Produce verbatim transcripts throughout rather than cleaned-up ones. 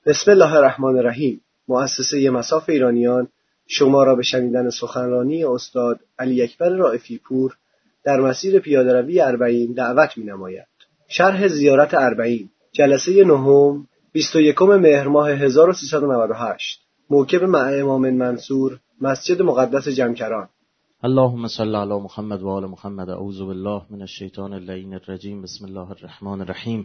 بسم الله الرحمن الرحیم. مؤسسه مصاف ایرانیان شما را به شنیدن سخنرانی استاد علی اکبر رائفی پور در مسیر پیاده‌روی اربعین دعوت می‌نماید. شرح زیارت اربعین، جلسه نهم، بیست و یکم مهر ماه هزار و سیصد و نود و هشت، موکب مع امام منصور، مسجد مقدس جمکران. اللهم صل علی محمد و آل محمد. اعوذ بالله من الشیطان اللعین الرجیم. بسم الله الرحمن الرحیم.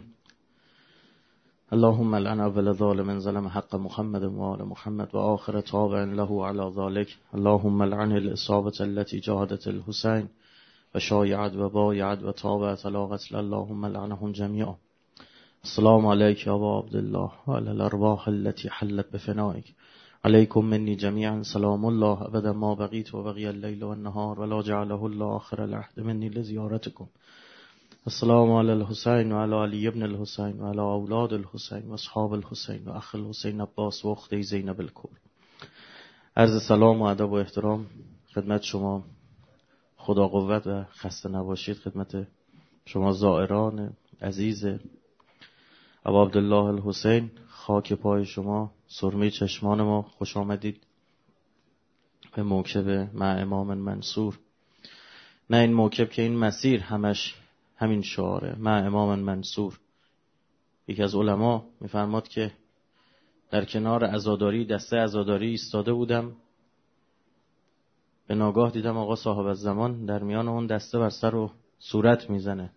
اللهم لعن اول ظالم ظلم حق محمد و آل محمد و آخر تابع له علی ذلك. اللهم لعن الاصابة التي جاهدت الحسین و شایعت و بایعت و تابعت علی قتل. اللهم لعنهم جميعا. السلام علیک یا ابا عبدالله و علی الارواح التي حلت بفنائک. علیکم منی جمیعا سلام الله ابدا ما بقیت و بقی اللیل و النهار ولا جعله الله آخر العهد منی لزیارتکم. السلام علی الحسین و علی علی ابن الحسین و علی اولاد الحسین و اصحاب الحسین و اخ الحسین عباس و اخته زینب الکبری. عرض سلام و ادب و احترام خدمت شما، خدا قوت و خسته نباشید. خدمت شما زائران عزیز ابا عبدالله الحسین، خاک پای شما، سرمه چشمان ما، خوش آمدید به موکب مع امام منصور. نه این موکب که این مسیر همش همین شعاره، مع امام منصور. یکی از علما میفرماد که در کنار عزاداری، دسته عزاداری ایستاده بودم، به ناگاه دیدم آقا صاحب الزمان در میان اون دسته بر سر و صورت میزنه.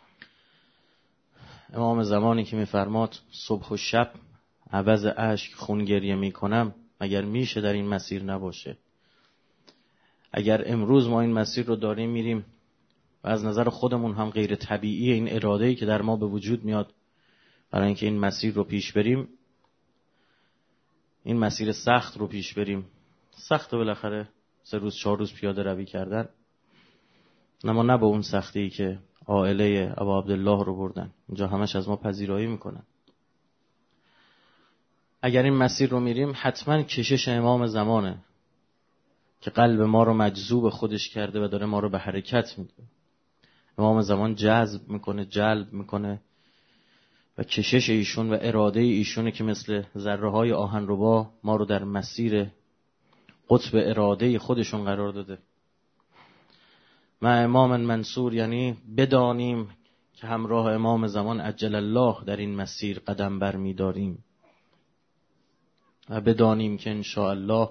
امام زمانی که میفرماد صبح و شب عوض اشک خون گریه میکنم، مگر میشه در این مسیر نباشه؟ اگر امروز ما این مسیر رو داریم میریم و از نظر خودمون هم غیر طبیعی این اراده‌ای که در ما به وجود میاد برای اینکه این مسیر رو پیش بریم، این مسیر سخت رو پیش بریم، سخت بالاخره سه روز چهار روز پیاده روی کردن، اما نه به اون سختی که عائله ابا عبدالله رو بردن. اینجا همش از ما پذیرایی میکنن. اگر این مسیر رو میریم حتما کشش امام زمانه که قلب ما رو مجذوب خودش کرده و داره ما رو به حرکت میده. امام زمان جذب میکنه، جلب میکنه و کشش ایشون و اراده ایشونه که مثل ذره های آهنربا ما رو در مسیر قطب اراده خودشون قرار داده. مع امام منصور یعنی بدانیم که همراه امام زمان عجل الله در این مسیر قدم بر می داریم و بدانیم که انشاءالله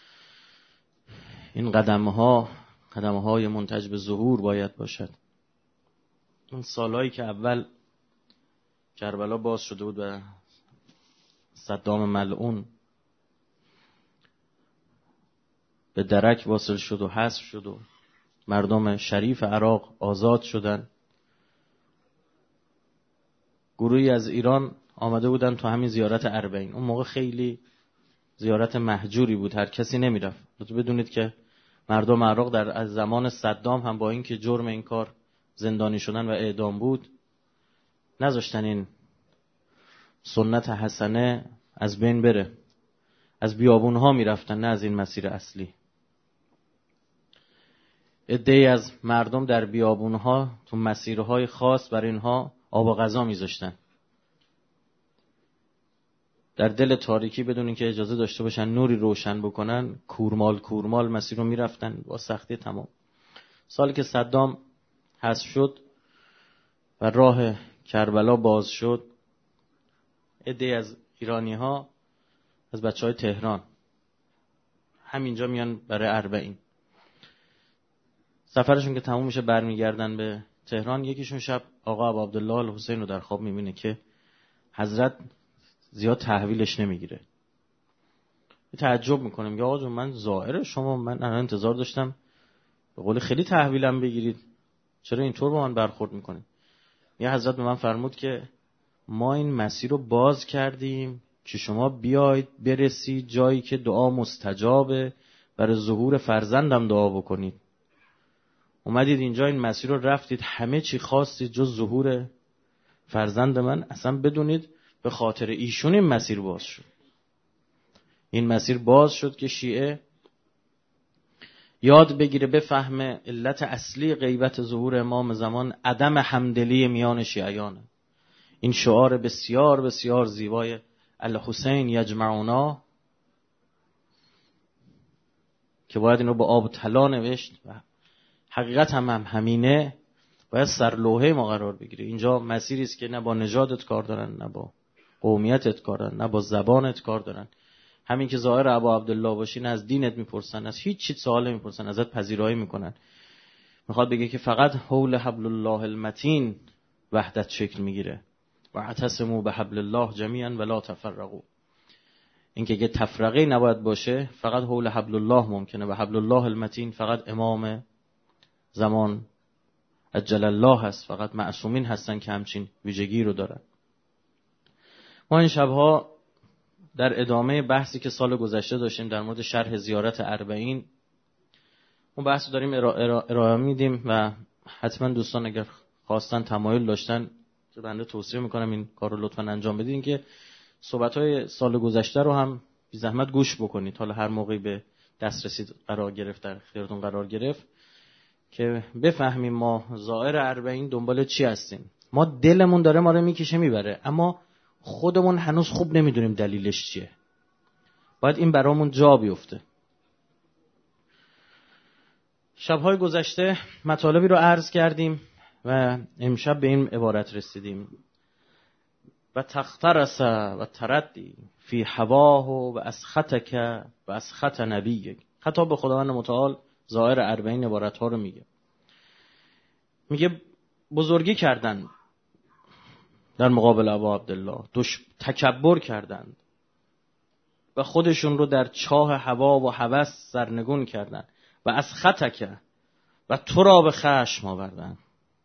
این قدمها قدمهای منتج به ظهور باید باشد. اون سالهایی که اول کربلا باز شده بود و صدام ملعون به درک واصل شد و حذف شد و مردم شریف عراق آزاد شدن، گروهی از ایران آمده بودن تو همین زیارت اربعین. اون موقع خیلی زیارت مهجوری بود، هر کسی نمیرفت. لطفا بدونید که مردم عراق در از زمان صدام هم با اینکه جرم این کار زندانی شدن و اعدام بود، نذاشتن این سنت حسنه از بین بره. از بیابونها میرفتن، نه از این مسیر اصلی. عده‌ای از مردم در بیابونها تو مسیرهای خاص برای اینها آب و غذا میذاشتن. در دل تاریکی بدون اینکه اجازه داشته باشن نوری روشن بکنن، کورمال کورمال مسیر رو میرفتن با سختی تمام. سالی که صدام حذف شد و راه کربلا باز شد، عده‌ای از ایرانی ها از بچه های تهران همینجا میان برای اربعین. سفرشون که تموم میشه برمیگردن به تهران. یکیشون شب آقا ابا عبدالله الحسین رو در خواب میبینه که حضرت زیاد تحویلش نمیگیره. تعجب میکنه، میگه آقا جون من زائر شما، من الان انتظار داشتم به قول خیلی تحویلم بگیرید، چرا اینطور با من برخورد میکنید؟ یه حضرت به من فرمود که ما این مسیر رو باز کردیم که شما بیاید برسید جایی که دعا مستجابه، برای ظهور فرزندم دعا بکنید. اومدید اینجا این مسیر رو رفتید، همه چی خواستید جز ظهور فرزند من. اصلا بدونید به خاطر ایشون این مسیر باز شد. این مسیر باز شد که شیعه یاد بگیره، بفهمه علت اصلی غیبت ظهور امام زمان عدم همدلی میان شیعیانه. این شعار بسیار بسیار زیبای الحسین یجمعونا که باید اینو با آب طلا نوشت و حقیقت هم, هم همینه، باید سر لوحه ما قرار بگیره. اینجا مسیری است که نه با نژادت کار دارن، نه با قومیتت کار دارن، نه با زبانت کار دارن. همین که ظاهر ابا عبدالله باشی نه از دینت میپرسن، از هیچ چیز سوال نمیپرسن، ازت پذیرایی میکنن. میخواد بگه که فقط حول حبل الله المتین وحدت شکل میگیره. و اعتصموا بحبل الله جمیعا ولا تفرقوا. این که تفرقه نباید باشه، فقط حول حبل الله ممکنه. و حبل الله المتین فقط امام زمان عجل الله هست، فقط معصومین هستن که همچین ویژگی رو دارن. ما این شبها در ادامه بحثی که سال گذشته داشتیم در مورد شرح زیارت اربعین، اون بحث رو داریم ارائه میدیم و حتما دوستان اگر خواستن تمایل داشتن که بنده توصیه میکنم این کار رو لطفا انجام بدین که صحبت‌های سال گذشته رو هم بی زحمت گوش بکنید. حالا هر موقعی به دسترسی قرار گرفت، در اختیارتون قرار گرفت، که بفهمیم ما زائر اربعین دنبال چی هستیم. ما دلمون داره ما رو میکشه میبره، اما خودمون هنوز خوب نمیدونیم دلیلش چیه. باید این برامون جا بیفته. شب‌های گذشته مطالبی رو عرض کردیم و امشب به این عبارت رسیدیم: و تخترس و تردی فی هواه و اسخطک و اسخط نبیک. خطاب به خداوند متعال ظاهر اربعین عبارت ها رو میگه. میگه بزرگی کردند در مقابل ابا عبدالله، دوش تکبر کردند و خودشون رو در چاه هوا و هوس سرنگون کردند و اسخطک و تو را به خشم آوردند.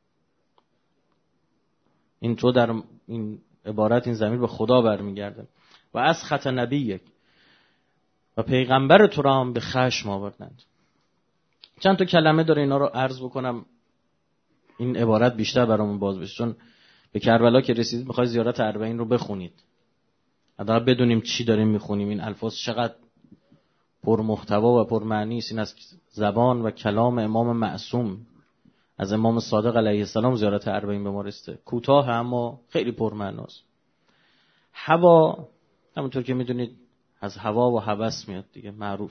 این تو در این عبارت این ضمیر به خدا برمیگرده. و از خط نبی و پیغمبر تو را هم به خشم آوردند. چند تا کلمه داره اینا رو عرض بکنم این عبارت بیشتر برامون باز بشه، چون به کربلا که رسیدید میخوای زیارت اربعین رو بخونید، حداقل بدونیم چی داریم میخونیم، این الفاظ چقدر پر محتوا و پر معنی است. این از زبان و کلام امام معصوم، از امام صادق علیه السلام زیارت اربعین به ما رسیده. کوتاه اما خیلی پرمعناست. هوا همونطور که میدونید از هوا و هوس میاد دیگه، معروف.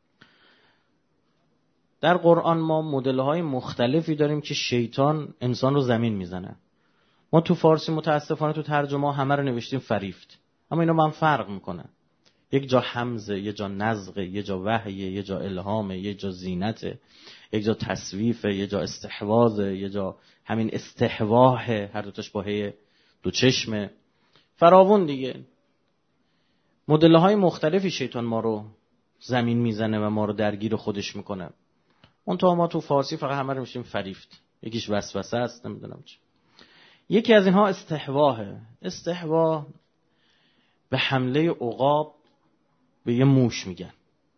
در قرآن ما مدل‌های مختلفی داریم که شیطان انسان رو زمین میزنه. ما تو فارسی متاسفانه تو ترجمه همه رو نوشتیم فریفت، اما اینا با هم فرق میکنن. یک جا حمزه، یک جا نزغه، یک جا وحیه، یک جا الهامه، یک جا زینته، یک جا تصویفه، یک جا استحواذه، یک جا همین استحواهه، هر دوتاش با هی دو چشمه، فراوون دیگه. مدل‌های مختلفی شیطان ما رو زمین میزنه و ما رو درگیر خودش میکنه. اون تا ما تو فارسی فقط همه رو میشیم فریفت، یکیش وسوسه است، نمیدونم چه. یکی از اینها استحواهه. استحواه به حمله عقاب به یه موش میگن.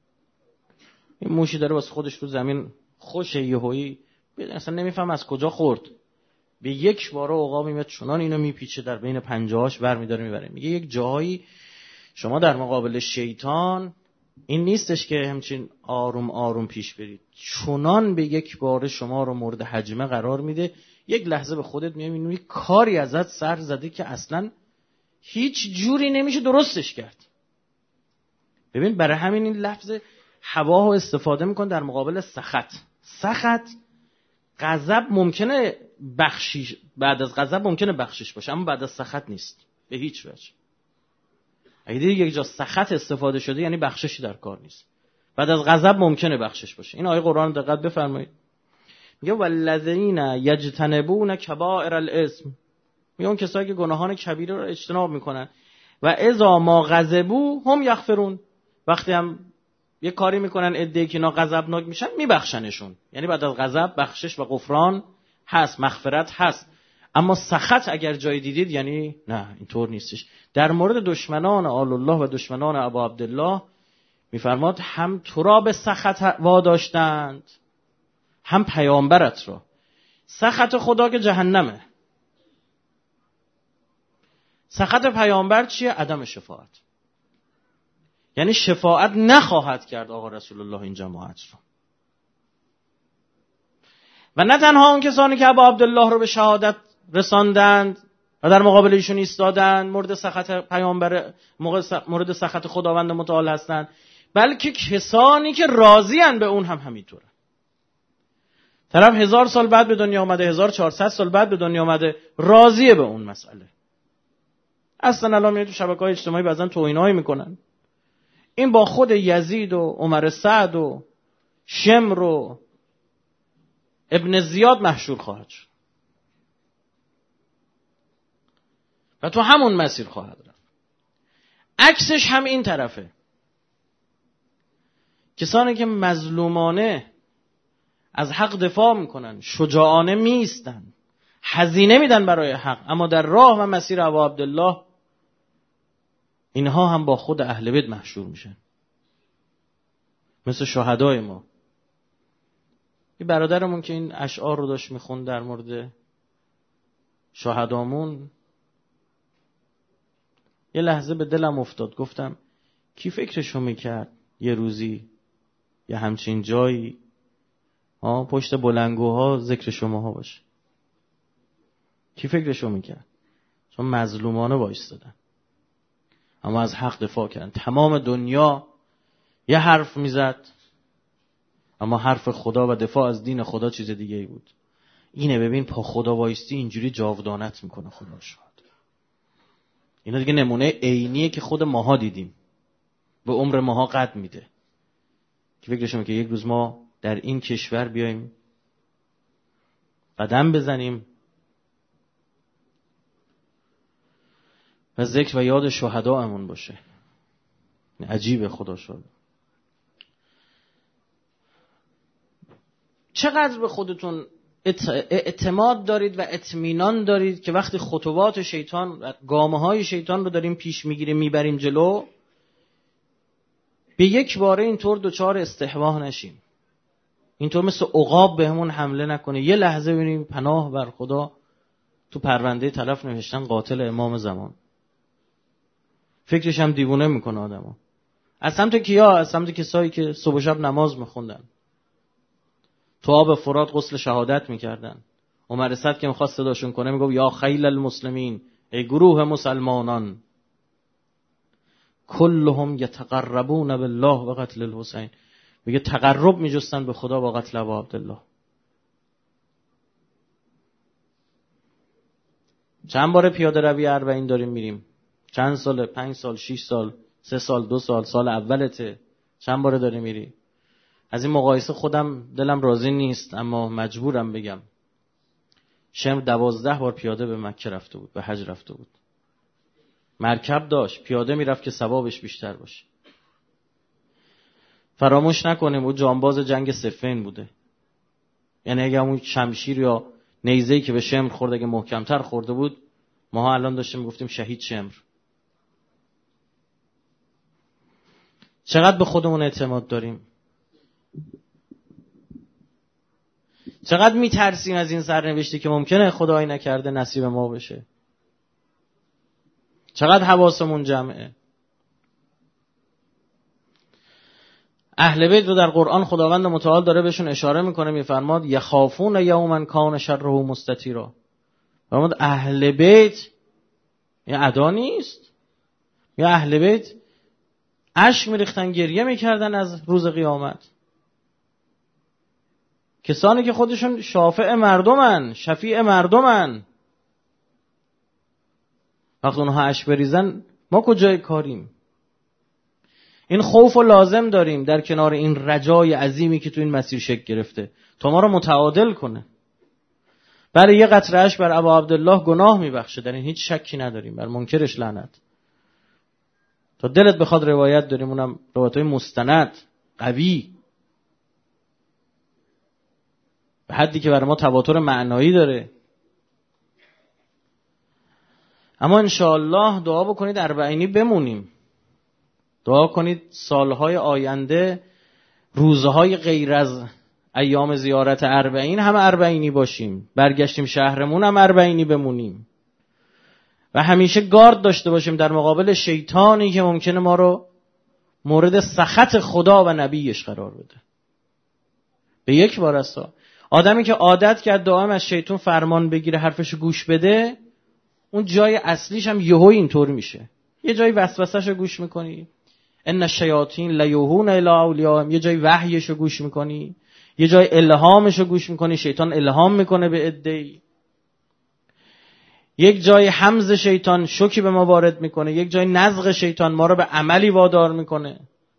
این موشی داره واسه خودش رو زمین خوشه، یهویی اصلا نمیفهم از کجا خورد، به یک بار عقاب میاد چنان اینو میپیچه در بین پنجه‌هاش برمی‌داره میبره. میگه یک جایی شما در مقابل شیطان این نیستش که همچین آروم آروم پیش برید، چنان به یک بار شما رو مورد هجمه قرار میده، یک لحظه به خودت میبینی کاری ازت سر زده که اصلا هیچ جوری نمیشه درستش کرد. ببین برای همین این لفظ هوا رو استفاده میکن در مقابل سخط. سخط غضب ممکنه بخشش، بعد از غضب ممکنه بخشش باشه، اما بعد از سخط نیست به هیچ وجه. اگه دیدی یک جا سخط استفاده شده یعنی بخششی در کار نیست. بعد از غضب ممکنه بخشش باشه. این آیه قرآن دقت بفرمایید. میگه والذین یجتنبون کبائر الاثم، میگه اون کسایی که گناهان کبیره رو اجتناب میکنن و اذا ما غضبوا هم یغفرون، وقتی هم یه کاری میکنن عده‌ای که اینا غضبناک میشن میبخشنشون. یعنی بعد از غضب بخشش و غفران هست، مغفرت هست. اما سخط اگر جای دیدید یعنی نه، اینطور نیستش. در مورد دشمنان آل الله و دشمنان ابا عبدالله میفرماد هم تو را به سخط واداشتند هم پیامبرت را. سخط خدا که جهنمه، سخط پیامبر چیه؟ عدم شفاعت. یعنی شفاعت نخواهد کرد آقا رسول الله این جماعت رو. و نه تنها اون کسانی که ابا عبدالله رو به شهادت رساندند و در مقابل ایشون ایستادن، مورد سخط پیامبر، مورد سخط خداوند متعال هستن، بلکه کسانی که راضی‌اند به اون هم همینطوره. طرف هزار سال بعد به دنیا آمده، هزار و چهارصد سال بعد به دنیا آمده، راضیه به اون مسئله. اصلا الان میاد تو شبکه‌های اجتماعی بعضن توهینایی میکنن. این با خود یزید و عمر سعد و شمر و ابن زیاد محشور خواهد شد و تو همون مسیر خواهد رفت. عکسش هم این طرفه. کسانی که مظلومانه از حق دفاع میکنن، شجاعانه میستن، هزینه میدن برای حق، اما در راه و مسیر ابا عبدالله، اینها هم با خود اهل بیت محشور میشن، مثل شهدای ما. این برادرمون که این اشعار رو داشت میخوند در مورد شهدامون، یه لحظه به دلم افتاد، گفتم کی فکرشو میکرد یه روزی یه همچین جایی ها پشت بلندگوها ذکر شماها باشه؟ کی فکرشو میکرد؟ چون مظلومانه وایستادن اما از حق دفاع کردن. تمام دنیا یه حرف میزد اما حرف خدا و دفاع از دین خدا چیز دیگه ای بود. اینه، ببین پا خدا وایستی اینجوری جاودانت میکنه خدا شد. اینا دیگه نمونه عینیه که خود ماها دیدیم، به عمر ماها قد میده. که فکرشون که یک روز ما در این کشور بیایم قدم بزنیم و ذکر و یاد شهداءمون باشه. عجیبه خدا شد. چقدر به خودتون اعتماد دارید و اطمینان دارید که وقتی خطوات شیطان و گامه های شیطان رو داریم پیش میگیریم میبریم جلو، به یک باره اینطور دوچار استحواح نشیم، اینطور مثل عقاب بهمون حمله نکنه. یه لحظه ببینیم پناه بر خدا، تو پرونده طرف نوشتن قاتل امام زمان. فکرش هم دیوونه میکنه آدمو. از سمت کیا؟ از سمت کسایی که صبح و شب نماز میخوندن، تو آب فرات غسل شهادت میکردن. عمر سعد که میخواست صداشون کنه میگفت یا خیل المسلمین، ای گروه مسلمانان، کلهم یتقربون بالله و قتل الحسین. میگه تقرب میجستن به خدا با قتل ابا عبدالله. چند بار پیاده روی اربعین داریم میریم؟ چند ساله؟ پنج سال، شش سال، سه سال، دو سال، سال اولته. چند بار داری میری؟ از این مقایسه خودم دلم راضی نیست اما مجبورم بگم شمر دوازده بار پیاده به مکه رفته بود، به حج رفته بود. مرکب داشت، پیاده میرفت که ثوابش بیشتر باشه. فراموش نکنیم او جانباز جنگ صفین بوده. یعنی اگه اون شمشیر یا نیزه‌ای که به شمر خورد اگه محکمتر خورده بود، ما الان داشتیم میگفتیم شهید شمر. چقدر به خودمون اعتماد داریم؟ چقدر میترسیم از این سرنوشتی که ممکنه خدایی نکرده نصیب ما بشه؟ چقدر حواسمون جمعه؟ اهل بیت رو در قرآن خداوند متعال داره بهشون اشاره میکنه، میفرماد یخافون یوما کان شره مستطیرا. فرمود اهل بیت یه ادا نیست، یا اهل بیت اشک میریختن، گریه میکردن از روز قیامت. کسانی که خودشون شافع مردمن، شفیع مردمن، وقتی اونها اشک بریزن ما کجای کاریم؟ این خوف و لازم داریم در کنار این رجای عظیمی که تو این مسیر شکل گرفته تا ما رو متعادل کنه. برای یه قطره اشک بر ابا عبدالله گناه میبخشه، در این هیچ شکی نداریم، بر منکرش لعنت. تا دلت بخواد روایت داریم، اونم روایت‌های مستند قوی به حدی که برای ما تواتر معنایی داره. اما انشاءالله دعا بکنید اربعینی بمونیم. دعا کنید سالهای آینده، روزهای غیر از ایام زیارت اربعین هم اربعینی باشیم، برگشتیم شهرمون هم اربعینی بمونیم و همیشه گارد داشته باشیم در مقابل شیطانی که ممکنه ما رو مورد سخط خدا و نبیش قرار بده. به یک بار اسا آدمی که عادت کرد دائم از شیطان فرمان بگیره، حرفشو گوش بده، اون جای اصلیش هم یهو اینطور میشه. یه جای وسوسه‌شو گوش میکنی، ان الشیاطین لیوحون الی اولیاءهم، یه جای وحیشو گوش میکنی، یه جای الهامشو گوش میکنی، شیطان الهام میکنه به عده‌ای، یک جای حمز شیطان شوکی به ما وارد میکنه، یک جای نزغ شیطان ما رو به عملی وادار میکنه.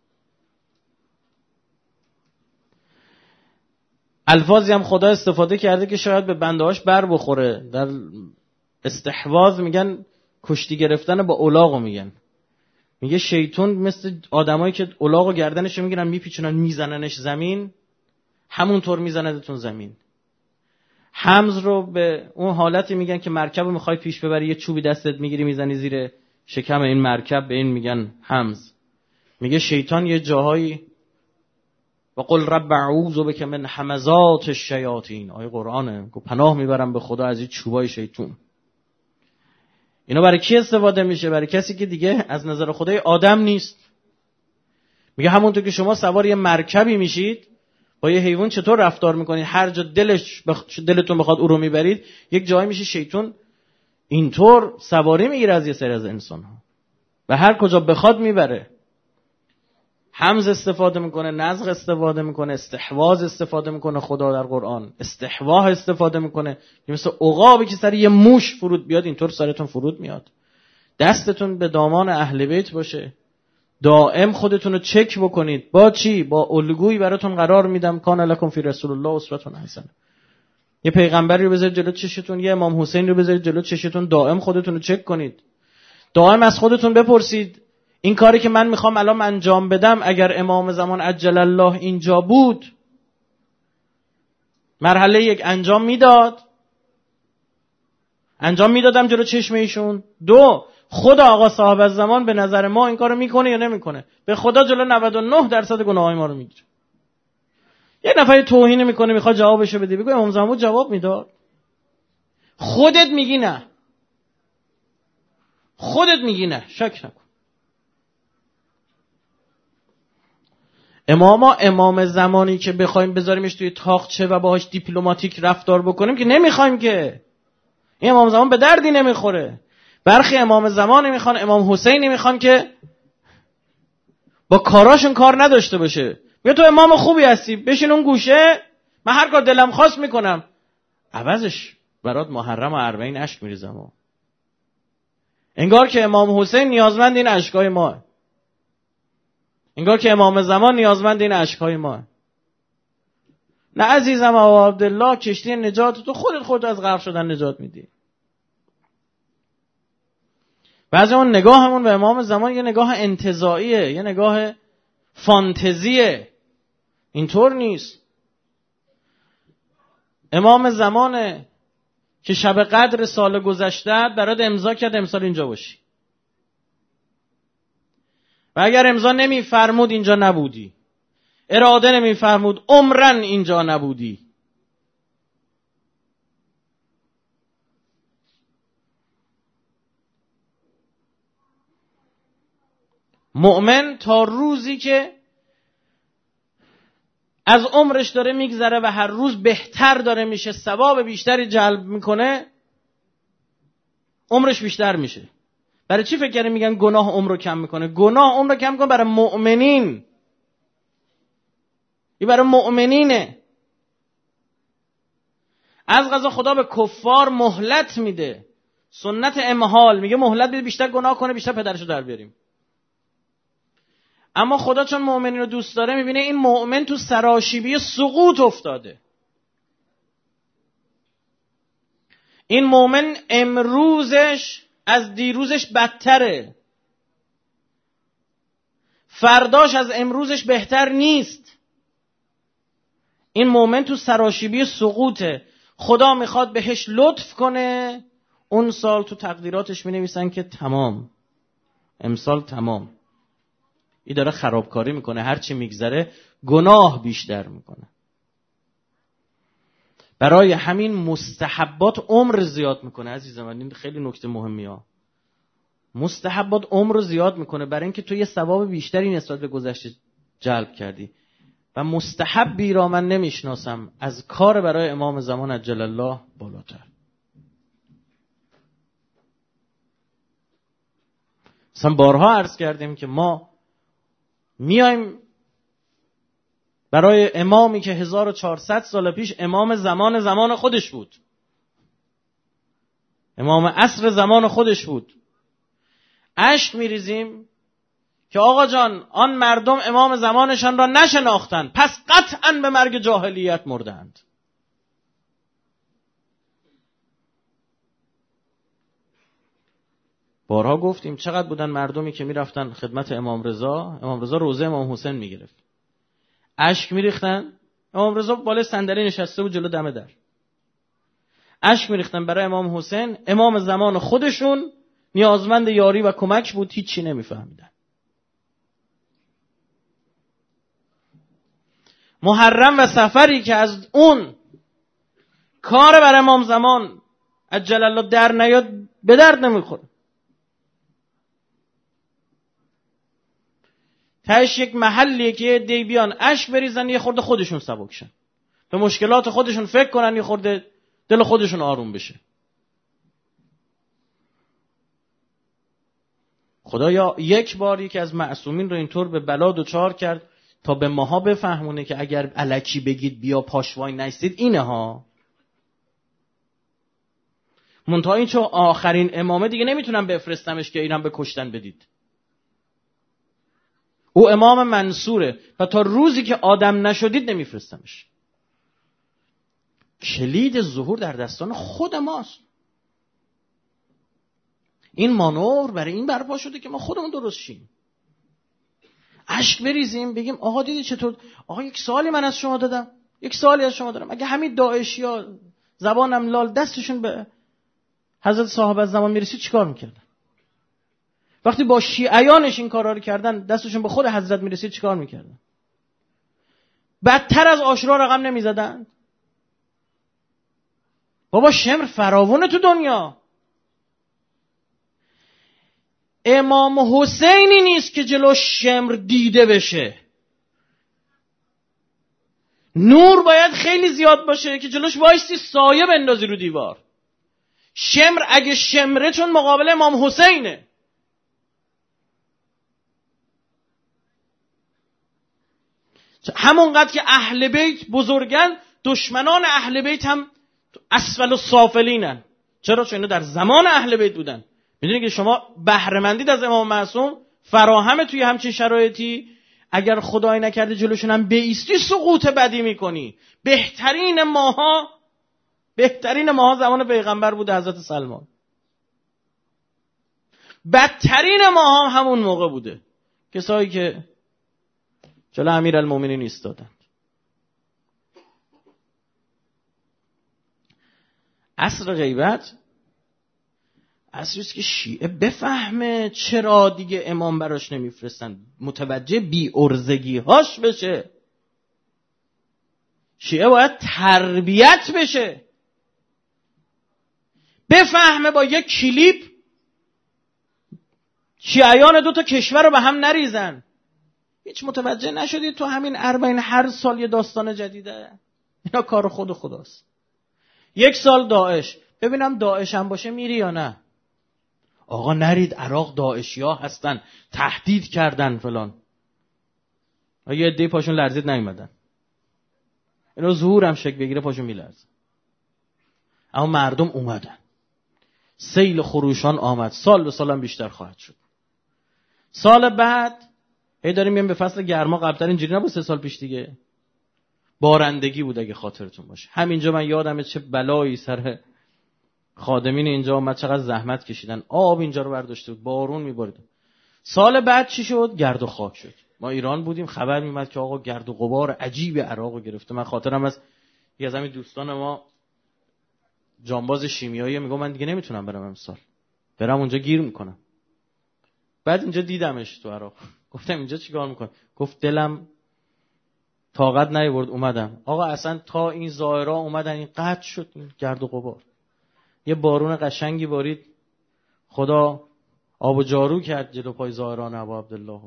الفاظی هم خدا استفاده کرده که شاید به بنده‌هاش بر بخوره. در استحواذ میگن کشتی گرفتن با الاغو میگن. میگه شیطان مثل آدمایی که الاغو گردنشو میگیرن میپیچونن میزننش زمین، همونطور میزندتون زمین. حمز رو به اون حالتی میگن که مرکب رو میخوای پیش ببری، یه چوبی دستت میگیری میزنی زیر شکم این مرکب، به این میگن حمز. میگه شیطان یه جاهایی و قل رب اعوذ بک من همزات الشیاطین، آیه قرآنه، گفت پناه میبرم به خدا از این چوبای شیطان. اینا برای کی استفاده میشه؟ برای کسی که دیگه از نظر خدای آدم نیست. میگه همونطور که شما سوار یه مرکبی میشید، با یه حیوان چطور رفتار میکنید؟ هر جا دلش بخ... دلتون بخواد او رو میبرید. یک جایی میشه شیطان اینطور سواری میگیره از یه سری از انسان ها و هر کجا بخواد میبره. حمز استفاده میکنه، نزغ استفاده میکنه، استحواذ استفاده میکنه خدا در قرآن، استحواه استفاده میکنه. مثل عقابی که سر یه موش فرود بیاد اینطور سرتون فرود میاد. دستتون به دامان اهل بیت باشه، دائم خودتون رو چک بکنید. با چی؟ با الگویی براتون قرار میدم، کان لکم فی رسول الله اسوه حسنه. یه پیغمبری رو بذارید جلو چشتون، یه امام حسین رو بذارید جلو چشتون، دائم خودتون رو چک کنید. دائم از خودتون بپرسید این کاری که من میخوام الان انجام بدم، اگر امام زمان عجل الله اینجا بود، مرحله یک انجام میداد؟ انجام میدادم جلو چشم ایشون؟ دو، خدا آقا صاحب الزمان به نظر ما این کارو میکنه یا نمیکنه؟ به خدا جلو نود و نه درصد گناهای ما رو میگیره. یه نفر توهین میکنه میخواد جوابشو بده، بگو امام زمان جواب میداد؟ خودت میگی نه، خودت میگی نه، شک نکن. اماما امام زمانی که بخوایم بذاریمش توی تاقچه و باهاش دیپلماتیک رفتار بکنیم که نمیخوایم، که این امام زمان به دردی نمیخوره. برخی امام زمان میخوان، امام حسین میخوان که با کاراشون کار نداشته باشه. میگه تو امام خوبی هستی، بشین اون گوشه، من هر کار دلم خواست میکنم. عوضش برات محرم و اربعین اشک میریزم. انگار که امام حسین نیازمند این اشکای ما، انگار که امام زمان نیازمند این اشکای ما. نه عزیزم ابا عبدالله، کشتی نجات تو خودت خودت از غرق شدن نجات میدی. بعضی اون نگاهمون به امام زمان یه نگاه انتزاعیه، یه نگاه فانتزیه. اینطور نیست. امام زمانه که شب قدر سال گذشته برات امضا کرد امسال اینجا باشی، و اگر امضا نمی فرمود اینجا نبودی، اراده نمی فرمود عمرن اینجا نبودی. مؤمن تا روزی که از عمرش داره میگذره و هر روز بهتر داره میشه، ثواب بیشتری جلب میکنه، عمرش بیشتر میشه. برای چی فکر کردی میگن گناه عمر رو کم میکنه؟ گناه عمر رو کم میکنه برای مؤمنین. این برای مؤمنینه. از قضا خدا به کفار مهلت میده، سنت امهال، میگه مهلت بده بیشتر گناه کنه بیشتر پدرشو در بیاریم. اما خدا چون مؤمنین رو دوست داره میبینه این مؤمن تو سراشیبی سقوط افتاده. این مؤمن امروزش از دیروزش بدتره، فرداش از امروزش بهتر نیست. این مؤمن تو سراشیبی سقوطه. خدا میخواد بهش لطف کنه، اون سال تو تقدیراتش مینویسن که تمام، امسال تمام. این داره خرابکاری میکنه، هرچی میگذره گناه بیشتر میکنه. برای همین مستحبات عمر زیاد میکنه. عزیز من این خیلی نکته مهمی ها. مستحبات عمر رو زیاد میکنه برای اینکه تو یه ثواب بیشتری نسبت به گذشته جلب کردی. و مستحبی را من نمیشناسم از کار برای امام زمان عجل الله بالاتر. مثلا بارها عرض کردیم که ما میایم برای امامی که هزار و چهارصد سال پیش امام زمان زمان خودش بود، امام عصر زمان خودش بود، اشک میریزیم که آقا جان آن مردم امام زمانشان را نشناختند، پس قطعاً به مرگ جاهلیت مردند. بارها گفتیم چقدر بودن مردمی که میرفتن خدمت امام رضا، امام رضا روزه امام حسین میگرفت، اشک میریختن، امام رضا بالای صندلی نشسته بود جلو دم در، اشک میریختن برای امام حسین، امام زمان خودشون نیازمند یاری و کمک بود، هیچی نمیفهمیدن. محرم و سفری که از اون کار بر امام زمان عجل الله در نیاد به درد نمیخوره. تاش یک محلیه که یه دی بیان اشک بریزن یه خورده خودشون سبکشن، به مشکلات خودشون فکر کنن، یه خورده دل خودشون آروم بشه. خدایا یک باری که از معصومین رو اینطور به بلا دچار کرد تا به ماها بفهمونه که اگر الکی بگید بیا پاشوای نستید اینه ها. منتها این چون آخرین امامه دیگه نمیتونم بفرستمش که اینم به کشتن بدید. او امام منصوره و تا روزی که آدم نشدید نمیفرستمش. کلید ظهور در دستان خود ماست. این مانور برای این برپا شده که ما خودمون درست شیم. اشک بریزیم بگیم آقا دیدی چطور، آقا یک سوالی من از شما دادم، یک سوالی از شما دارم، اگه همین داعشیا زبانم لال دستشون به حضرت صاحب از زمان میرسید چیکار میکردن؟ وقتی با شیعیانش این کارا رو کردن دستشون به خود حضرت میرسید چیکار میکردن؟ بدتر از عاشورا رقم نمیزدن؟ بابا شمر فراوونه تو دنیا. امام حسینی نیست که جلو شمر دیده بشه. نور باید خیلی زیاد باشه که جلوش وایستی سایه بندازی رو دیوار. شمر اگه شمره چون مقابل امام حسینه. همونقدر که اهل بیت بزرگن، دشمنان اهل بیت هم اسفل و سافلینن. چرا؟ چون اینا در زمان اهل بیت بودن. میدونید که شما بهره مندید از امام معصوم فراهمه توی همچین شرایطی، اگر خدای نکرده جلوشون هم بیستی سقوط بدی میکنی. بهترین ماها بهترین ماها زمان پیغمبر بود حضرت سلمان. بدترین ماها هم همون موقع بوده، کسایی که جلو امیرالمومنین ایستادند. عصر غیبت عصریست که شیعه بفهمه چرا دیگه امام براش نمیفرستن، متوجه بی ارزگی هاش بشه. شیعه باید تربیت بشه، بفهمه با یک کلیپ شیعیان دو تا کشور رو به هم نریزن. هیچ متوجه نشدی تو همین اربعین هر سال یه داستان جدیده؟ اینا کار خود خداست. یک سال داعش، ببینم داعش هم باشه میری یا نه. آقا نرید، عراق داعشی ها هستن، تهدید کردن فلان. یه عده پاشون لرزید نیومدن. اینا ظهور هم شک بگیره پاشون میلرزه. اما مردم اومدن، سیل خروشان آمد، سال به سال هم بیشتر خواهد شد. سال بعد هی داریم میام به فصل گرما، قبلتر اینجوری نبود، سه سال پیش دیگه بارندگی بود اگه خاطرتون باشه. همینجا من یادمه چه بلایی سر خادمین اینجا اومد، چقدر زحمت کشیدن، آب اینجا رو برداشته بود، بارون میبارید. سال بعد چی شد؟ گرد و خاک شد. ما ایران بودیم، خبر میومد که آقا گرد و غبار عجیب عراقو گرفته. من خاطرم از یه از همین دوستان ما جانباز شیمیایی میگه من دیگه نمیتونم برم امسال، برم اونجا گیر میکنم. بعد اینجا دیدمش تو عراق، گفتم اینجا چیکار میکنی؟ گفت دلم طاقت نیاورد اومدم. آقا اصلا تا این زائرا اومدن این قطع شد این گرد و غبار. یه بارون قشنگی بارید، خدا آب و جارو کرد جلو پای زائران ابا عبدالله.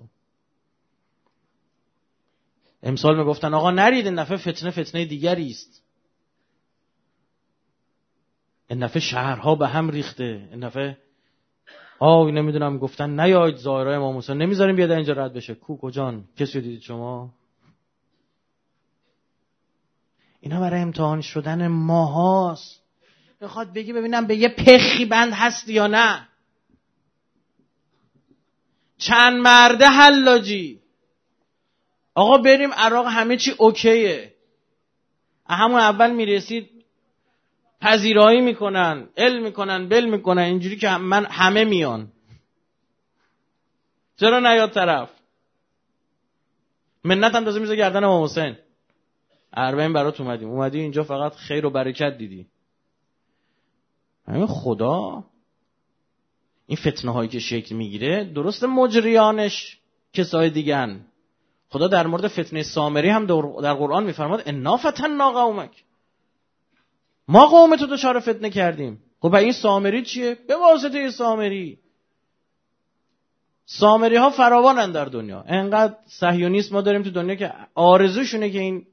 امسال میگفتن آقا نرید، این دفعه فتنه فتنه دیگری است، این دفعه شهرها به هم ریخته، این دفعه آه نمیدونم گفتن نیاید زائرای امام حسین نمیذاریم بیاد اینجا رد بشه. کو کجان؟ کسی دیدید شما؟ اینا برای امتحان شدن ماهاست. میخواد بگی ببینم به یه پخی بند هست یا نه. چند مرده حلاجی. آقا بریم عراق همه چی اوکیه. همون اول میرسید پذیرایی میکنن، ال میکنن، بل میکنن، اینجوری که من همه میان. چرا نیاد طرف؟ منت هم تازه میزه گردن امام حسین. اربعین برات اومدیم، اومدی اینجا فقط خیر و برکت دیدی. همین خدا این فتنه هایی که شکل میگیره درست مجریانش کسای دیگن. خدا در مورد فتنه سامری هم در قرآن میفرماد انا فتنا قومک، ما قوم تو دچار فتنه کردیم. خب این سامری چیه؟ به واسطه سامری. سامری ها فراوانن در دنیا. انقدر صهیونیسم ما داریم تو دنیا که آرزوشونه که این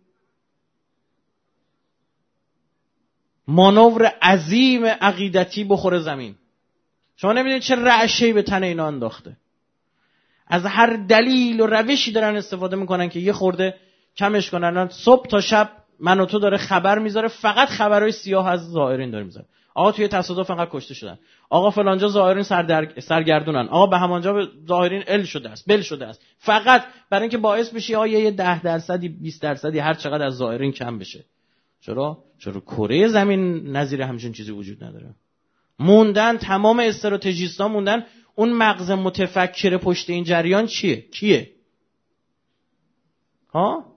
مانور عظیم عقیدتی بخوره زمین. شما نمیدونید چه رعشه‌ای به تن اینا انداخته. از هر دلیل و روشی دارن استفاده میکنن که یه خورده کمش کنن. صبح تا شب من و تو داره خبر میذاره، فقط خبرهای سیاه از زائرین داره میذاره. آقا توی تصادف انقدر کشته شدن، آقا فلانجا زائرین سردر... سرگردونن، آقا به همانجا به زائرین ال شده است، بل شده است، فقط برای اینکه باعث بشه آقا یه ده درصدی بیست درصدی هر چقدر از زائرین کم بشه. چرا؟ چرا کره زمین نظیر همچین چیزی وجود نداره. موندن تمام استراتژیست‌ها موندن اون مغز متفکر پشت این جریان چیه؟ کیه؟ ها؟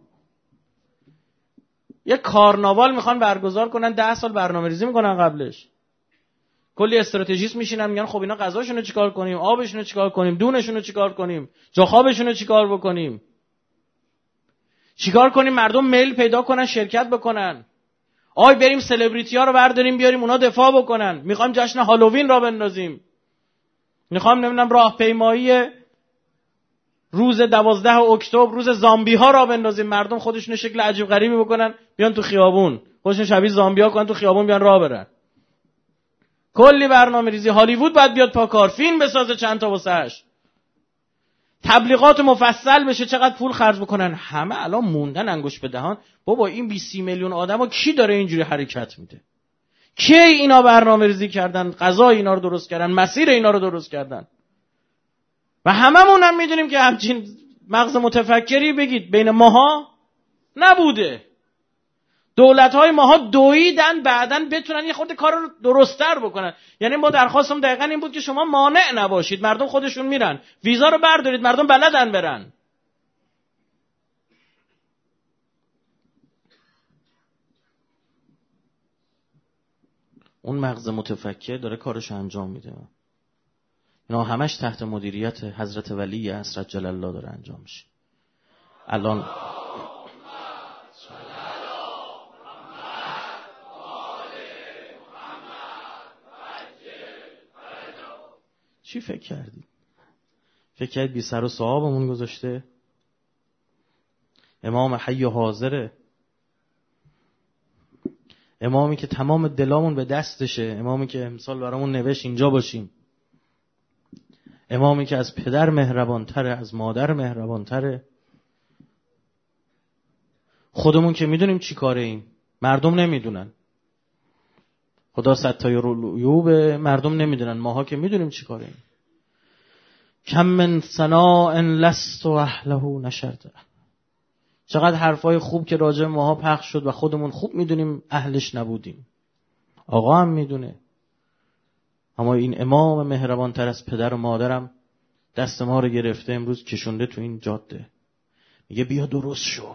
یه کارناوال میخوان برگزار کنن، ده سال برنامه ریزی میکنن قبلش. کلی استراتژیست میشینن میگن خب اینا غذاشون رو چیکار کنیم، آبشون رو چیکار کنیم، دونشون رو چیکار کنیم، جا خوابشون رو چیکار بکنیم، چیکار کنیم مردم میل پیدا کنن شرکت بکنن. آی بریم سلبریتی ها رو برداریم بیاریم اونا دفاع بکنن. میخوایم جشن هالووین را بندازیم. میخوام نمیدونم راهپیمایی روز دوازده اکتبر، روز زامبی ها را بندازیم. مردم خودشون شکل عجیب غریبی بکنن بیان تو خیابون، خودشون شبیه زامبی ها کنن تو خیابون بیان راه برن. کلی برنامه ریزی. هالیوود باید بیاد پا کار، فیلم بسازه چند تا واسش، تبلیغات مفصل بشه، چقدر پول خرج بکنن. همه الان موندن انگوش به دهان. بابا این بیست میلیون آدمو کی داره اینجوری حرکت میده؟ کی اینا برنامه ریزی کردن، غذای اینا رو درست کردن، مسیر اینا رو درست کردن؟ و هممون هم میدونیم که همچین مغز متفکری بگید بین ماها نبوده. دولت‌های ماها دویدن بعدن بتونن یه خورده کار رو درست‌تر بکنن. یعنی ما درخواستم دقیقاً این بود که شما مانع نباشید، مردم خودشون میرن، ویزا رو بردارید، مردم بلدن برن. اون مغز متفکر داره کارش انجام میده. اینا همش تحت مدیریت حضرت ولی حضرت جل الله داره انجام میشه. الان چی فکر کردی؟ فکر کردی بی سر و صاحبمون گذاشته؟ امام حی و حاضره، امامی که تمام دلامون به دستشه، امامی که امسال برامون نوشت اینجا باشیم، امامی که از پدر مهربانتره، از مادر مهربانتره. خودمون که میدونیم چی کاره ایم، مردم نمیدونن. خدا ستایر العیوب، مردم نمیدونن، ماها که میدونیم چی کاره ایم. کم من ثناء لست اهله نشرته. چقدر حرفای خوب که راجع ماها پخش شد و خودمون خوب میدونیم اهلش نبودیم. آقا هم میدونه. اما این امام مهربان تر از پدر و مادرم دست ما رو گرفته امروز کشونده تو این جاده. میگه بیا درست شو.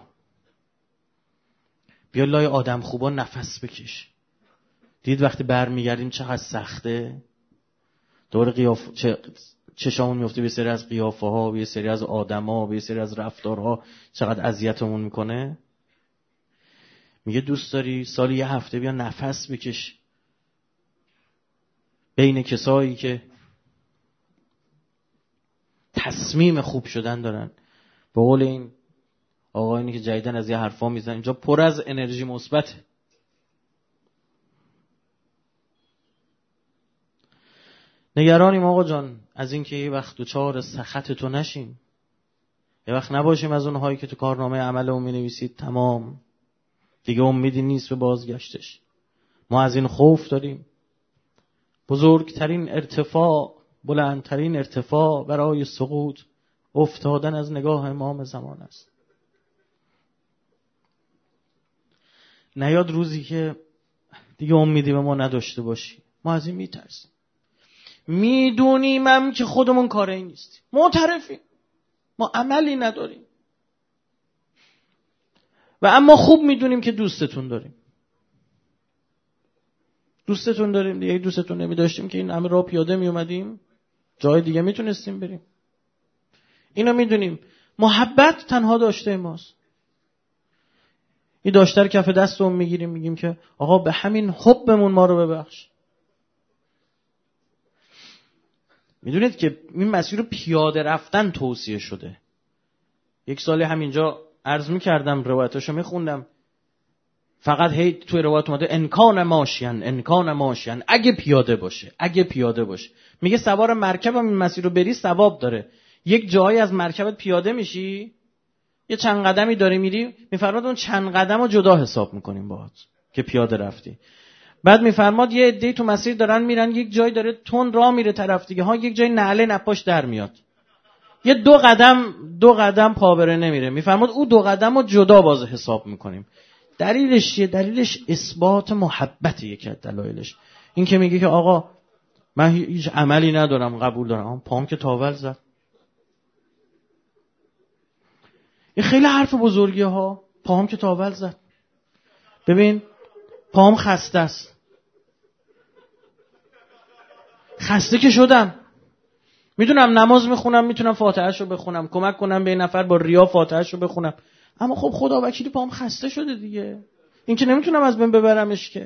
بیا لای آدم خوبا نفس بکش. دید وقتی برمیگردیم چقدر سخته. دور قیافه چه چشامون میفته به سری از قیافه ها، به سری از آدما، به سری از رفتارها، چقدر اذیتمون میکنه. میگه دوست داری سالی یه هفته بیا نفس بکش بین کسایی که تصمیم خوب شدن دارن. به قول این آقایونی که جدیدن از یه حرفا میزنن اینجا پر از انرژی مثبته. نگرانیم آقا جان از اینکه یه وقت دوچار سخط تو نشیم، یه وقت نباشیم از اونهایی که تو کارنامه عملمون می‌نویسید تمام دیگه امیدی نیست به بازگشتش. ما از این خوف داریم. بزرگترین ارتفاع، بلندترین ارتفاع برای سقوط افتادن از نگاه امام زمان است. نیاد روزی که دیگه امیدی به ما نداشته باشی. ما از این میترسیم. میدونیمم که خودمون کاری نیستیم، معترفیم، ما عملی نداریم و اما خوب میدونیم که دوستتون داریم. دوستتون داریم دیگه. دوستتون نمی داشتیم که این همه راه پیاده می اومدیم، جای دیگه میتونستیم بریم. اینو میدونیم. محبت تنها داشته ماست. این داشتر کف دستمون میگیریم میگیم که آقا به همین حبمون ما رو ببخش. میدونید که این مسیر رو پیاده رفتن توصیه شده. یک سالی همینجا عرض میکردم، روایتاشو میخوندم، فقط هی توی روایت اومده انکان ماشین انکان ماشین، اگه پیاده باشه اگه پیاده باشه. میگه سوار مرکبم این مسیر رو بری ثواب داره. یک جایی از مرکبت پیاده میشی، یه چند قدمی داری میری، میفرماد اون چند قدم رو جدا حساب میکنیم باهات که پیاده رفتی. بعد میفرماد یه عده‌ای تو مسیر دارن میرن، یک جایی داره تون راه میره طرف دیگه ها، یک جایی نعله نپاش در میاد، یه دو قدم دو قدم پا بره نمیره. میفرماد او دو قدم رو جدا باز حساب میکنیم. دلیلش چیه؟ دلیلش اثبات محبت. یکی از دلایلش این که میگه که آقا من هیچ عملی ندارم، قبول دارم، پام که تاول زد. این خیلی حرف بزرگی ها. پام که تاول زد. ببین پام خسته است، خسته که شدم، میدونم نماز میخونم، میتونم فاتحه‌شو بخونم، کمک کنم به این نفر با ریا فاتحه‌شو بخونم، اما خب خدا وکیلی پام خسته شده دیگه. این که نمیتونم از بین ببرمش که.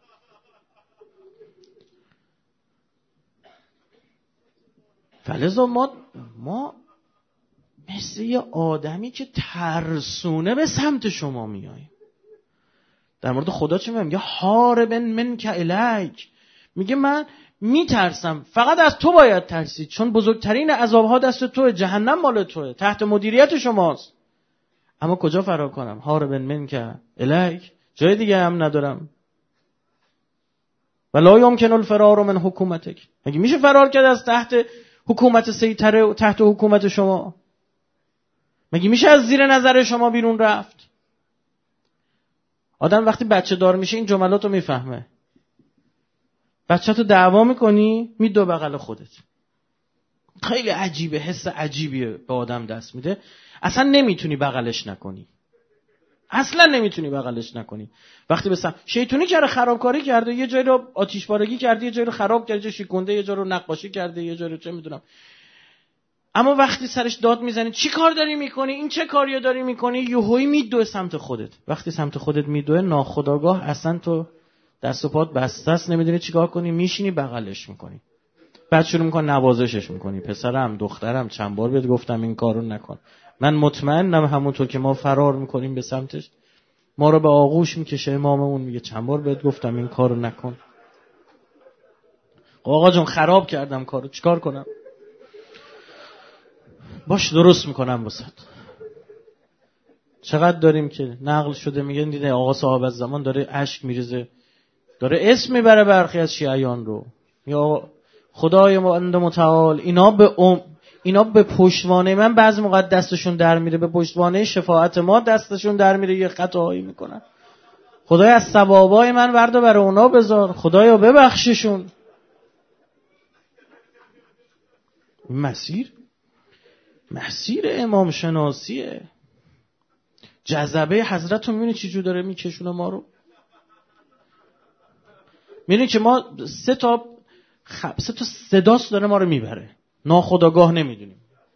فلذا ما ما مثل یه آدمی که ترسونه به سمت شما میاییم. در مورد خدا چه میگه؟ حاربن منک الیک. میگه من میترسم، فقط از تو باید ترسید، چون بزرگترین عذابها دست توه، جهنم مال توه، تحت مدیریت شماست. اما کجا فرار کنم؟ حاربن منک الیک، جای دیگه هم ندارم. ولا یمکن الفرار من حکومتک. مگه میشه فرار کرد از تحت حکومت سیطره و تحت حکومت شما؟ مگه میشه از زیر نظر شما بیرون رفت؟ آدم وقتی بچه دار میشه این جملات رو میفهمه. بچه تو دعوا میکنی میدو بغل خودت. خیلی عجیبه، حس عجیبیه به آدم دست میده. اصلا نمیتونی بغلش نکنی، اصلا نمیتونی بغلش نکنی. وقتی بسم شیطونی کرده، خرابکاری کرده، یه جایی رو آتش پارگی کرده، یه جایی رو خراب کرده، یه جایی شکونده، یه جایی رو نقاشی کرده، یه جایی رو چه میدونم. اما وقتی سرش داد میزنی چی کار داری میکنی، این چه کاریو داری میکنی، یهویی میدوه سمت خودت. وقتی سمت خودت میدوه ناخودآگاه اصلا تو دست و پات بسته است، نمیدونی چیکار کنی، میشینی بغلش میکنی. بعد شروع میکنی نوازشش میکنی. پسرم، دخترم، چند بار بهت گفتم این کارو نکن. من مطمئنم همونطور که ما فرار میکنیم به سمتش، ما رو به آغوش میکشه. اماممون میگه چند بار بهت گفتم این کارو نکن. آقا جون خراب کردم کارو، چیکار کنم؟ باش درست میکنم واسط. چقدر داریم که نقل شده میگن دیده آقا صاحب از زمان داره اشک میریزه، داره اسم میبره برخی از شیعیان رو. یا خدای متعال اینا به ام اینا به پشتوانه من بعضی موقع دستشون در میره، به پشتوانه شفاعت ما دستشون در میره، یه خطاهایی میکنن. خدای از ثوابای من وردا برای اونا بذار، خدایا ببخششون. مسیر مسیر امام شناسیه. جذبه حضرت رو میبینی چی جو داره میکشونه ما رو. میبینی که ما سه تا خب سه تا صداست داره ما رو میبره، ناخودآگاه نمیدونیم.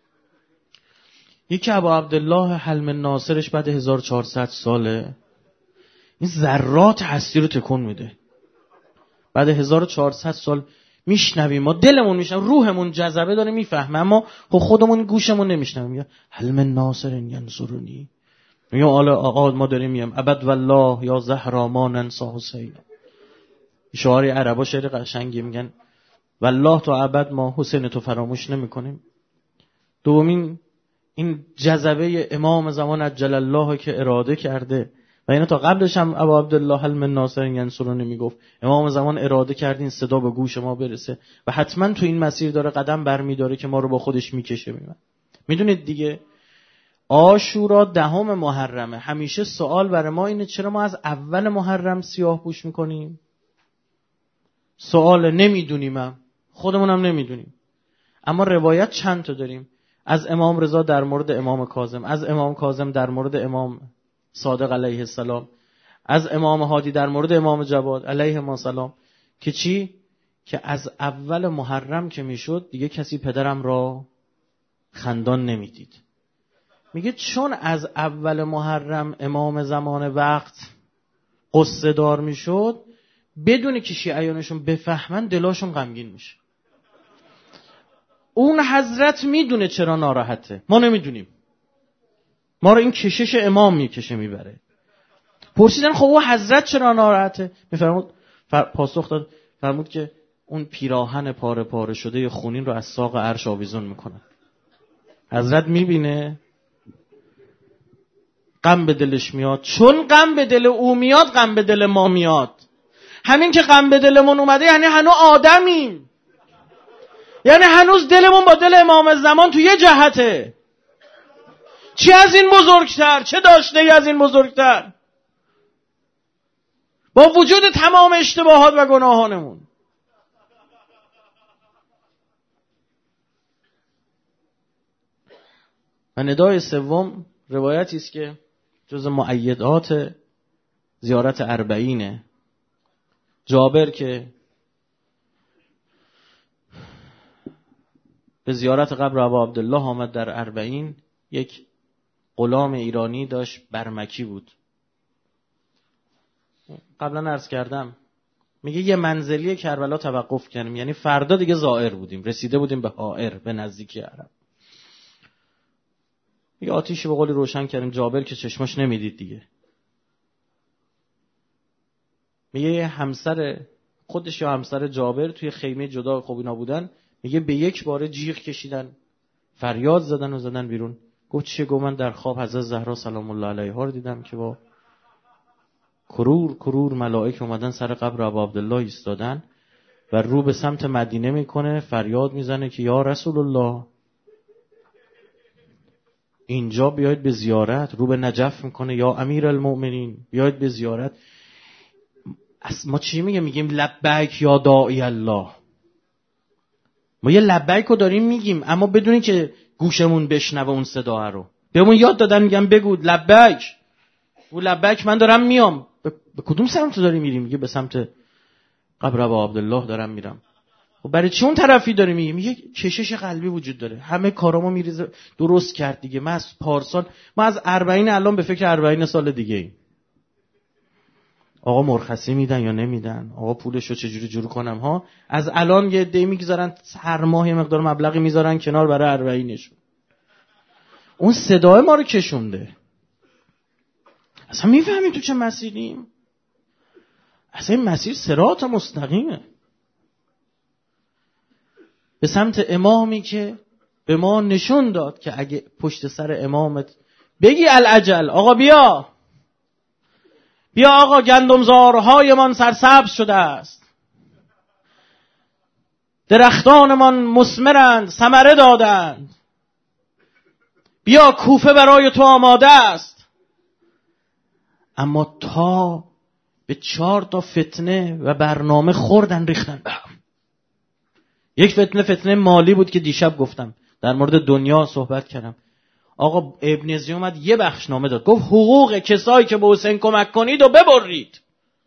یکی ابو عبدالله حلم ناصرش بعد هزار و چهارصد ساله این ذرات هستی رو تکون میده. بعد هزار و چهارصد سال میشنویم، ما دلمون میشنویم، روحمون جذبه داره میفهمه، اما خودمون گوشمون نمیشنویم. میگه حلم ناصر ینصرنی. میگه حالا آقا ما داریم میگم ابد والله یا زهرا ما ننسا حسین. شعار عربا شعر قشنگی میگن والله تا ابد ما حسین تو فراموش نمی کنیم. دومین این جذبه امام زمان عجل الله که اراده کرده و اینا تا قبلش هم ابا عبدالله حلم ناصر ینصرونی میگفت امام زمان اراده کرد این صدا به گوش ما برسه و حتما تو این مسیر داره قدم برمیداره که ما رو با خودش میکشه. میمن میدونید دیگه عاشورا دهم محرمه. همیشه سوال برای ما اینه چرا ما از اول محرم سیاه پوش میکنیم؟ سوال نمیدونیم، هم خودمونم نمیدونیم. اما روایت چند تا داریم، از امام رضا در مورد امام کاظم، از امام کاظم در مورد امام صادق علیه السلام، از امام هادی در مورد امام جواد علیه السلام، که چی؟ که از اول محرم که میشد دیگه کسی پدرم را خندان نمیدید. میگه چون از اول محرم امام زمان وقت قصه دار میشد، بدون که شیعیانشون بفهمن دلاشون غمگین میشه. اون حضرت میدونه چرا ناراحته، ما نمیدونیم. ما رو این کشش امام میکشه میبره. پرسیدن خب او حضرت چرا ناراحته؟ میفرمود فر... پاسخ داد، فرمود که اون پیراهن پاره پاره شده خونین رو از ساق عرش آویزون میکنه. حضرت میبینه غم به دلش میاد، چون غم به دل او میاد غم به دل ما میاد. همین که غم به دلمون اومده یعنی هنوز آدمیم، یعنی هنوز دلمون با دل امام زمان تو یه جهته. چی از این بزرگتر؟ چه داشته ای از این بزرگتر؟ با وجود تمام اشتباهات و گناهانمون. و ندای سوم روایتی است که جز مؤیدات زیارت اربعینه. جابر که به زیارت قبر ابا عبدالله آمد در اربعین، یک غلام ایرانی داشت برمکی بود. قبلا عرض کردم میگه یه منزلی کربلا توقف کردیم، یعنی فردا دیگه زائر بودیم، رسیده بودیم به حائر، به نزدیکی عرب. یه آتیشی به قولی روشن کردیم. جابر که چشماش نمیدید دیگه، میگه همسر خودش یا همسر جابر توی خیمه جدا خوابینا بودن، میگه به یک باره جیغ کشیدن، فریاد زدن و زدن بیرون. گفت چیه؟ گفت من در خواب حضرت زهرا سلام الله علیها رو دیدم که با کرور کرور ملائک اومدن سر قبر ابا عبدالله ایستادن و رو به سمت مدینه میکنه، فریاد میزنه که یا رسول الله اینجا بیاید به زیارت. رو به نجف میکنه یا امیر المؤمنین بیاید به زیارت. ما چی میگه؟ میگیم لبیک یا داعی الله. ما یه لبیک رو داریم میگیم، اما بدونی که گوشمون بشنوه اون صدا رو. بهمون یاد دادن میگم بگو لبیک. او لبیک من دارم میام. به, به کدوم سمت داری میری؟ میگه به سمت قبر ابا عبدالله دارم میرم. خب برای چه اون طرفی داری میگی؟ میگه کشش قلبی وجود داره، همه کارامو میریزه درست کرد دیگه. ما از پارسال، ما از اربعین الان به فکر اربعین سال دیگه ایم. آقا مرخصی میدن یا نمیدن؟ آقا پولشو چجوری جور کنم ها؟ از الان یه دی میگذارن هر ماه یه مقدار مبلغی میذارن کنار برای اربعینشون. اون صدای ما رو کشونده. اصلا میفهمیم تو چه مسیریم؟ اصلا این مسیر صراط مستقیمه به سمت امامی که به ما نشون داد که اگه پشت سر امامت بگی العجل، آقا بیا بیا آقا گندمزارهایمان سرسبز شده است، درختانمان مثمرند، ثمره دادند، بیا کوفه برای تو آماده است. اما تا به چهار تا فتنه و برنامه خوردن ریختن به هم. یک فتنه فتنه مالی بود که دیشب گفتم در مورد دنیا صحبت کردم. آقا ابن ازی اومد یه بخشنامه داد، گفت حقوق کسایی که به حسین کمک کنید و ببرید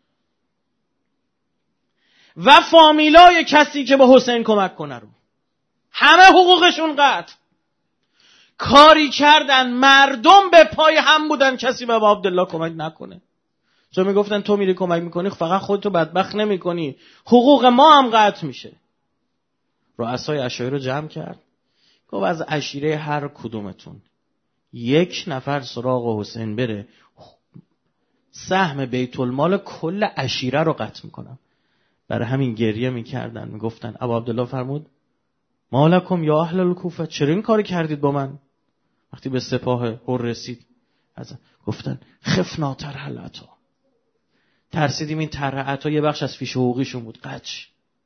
و فامیلای کسی که به حسین کمک کنه رو همه حقوقشون قطع. کاری کردن مردم به پای هم بودن کسی به عبدالله کمک نکنه. چون میگفتن تو میری کمک میکنی فقط خودتو بدبخت نمیکنی، حقوق ما هم قطع میشه. رؤسای عشایره رو جمع کرد، گفت از عشیره هر کدومتون یک نفر سراغ حسین بره، سهم بیت المال کل عشیره رو قطع میکنم. برای همین گریه میکردن، میگفتن ابا عبدالله فرمود مالکم یا اهل الکوفه، چرا این کاری کردید با من؟ وقتی به سپاه هر رسید از گفتن خفنا طرح العطا، ترسیدیم این طرح عطا یه بخش از فیش حقوقیشون بود. قچ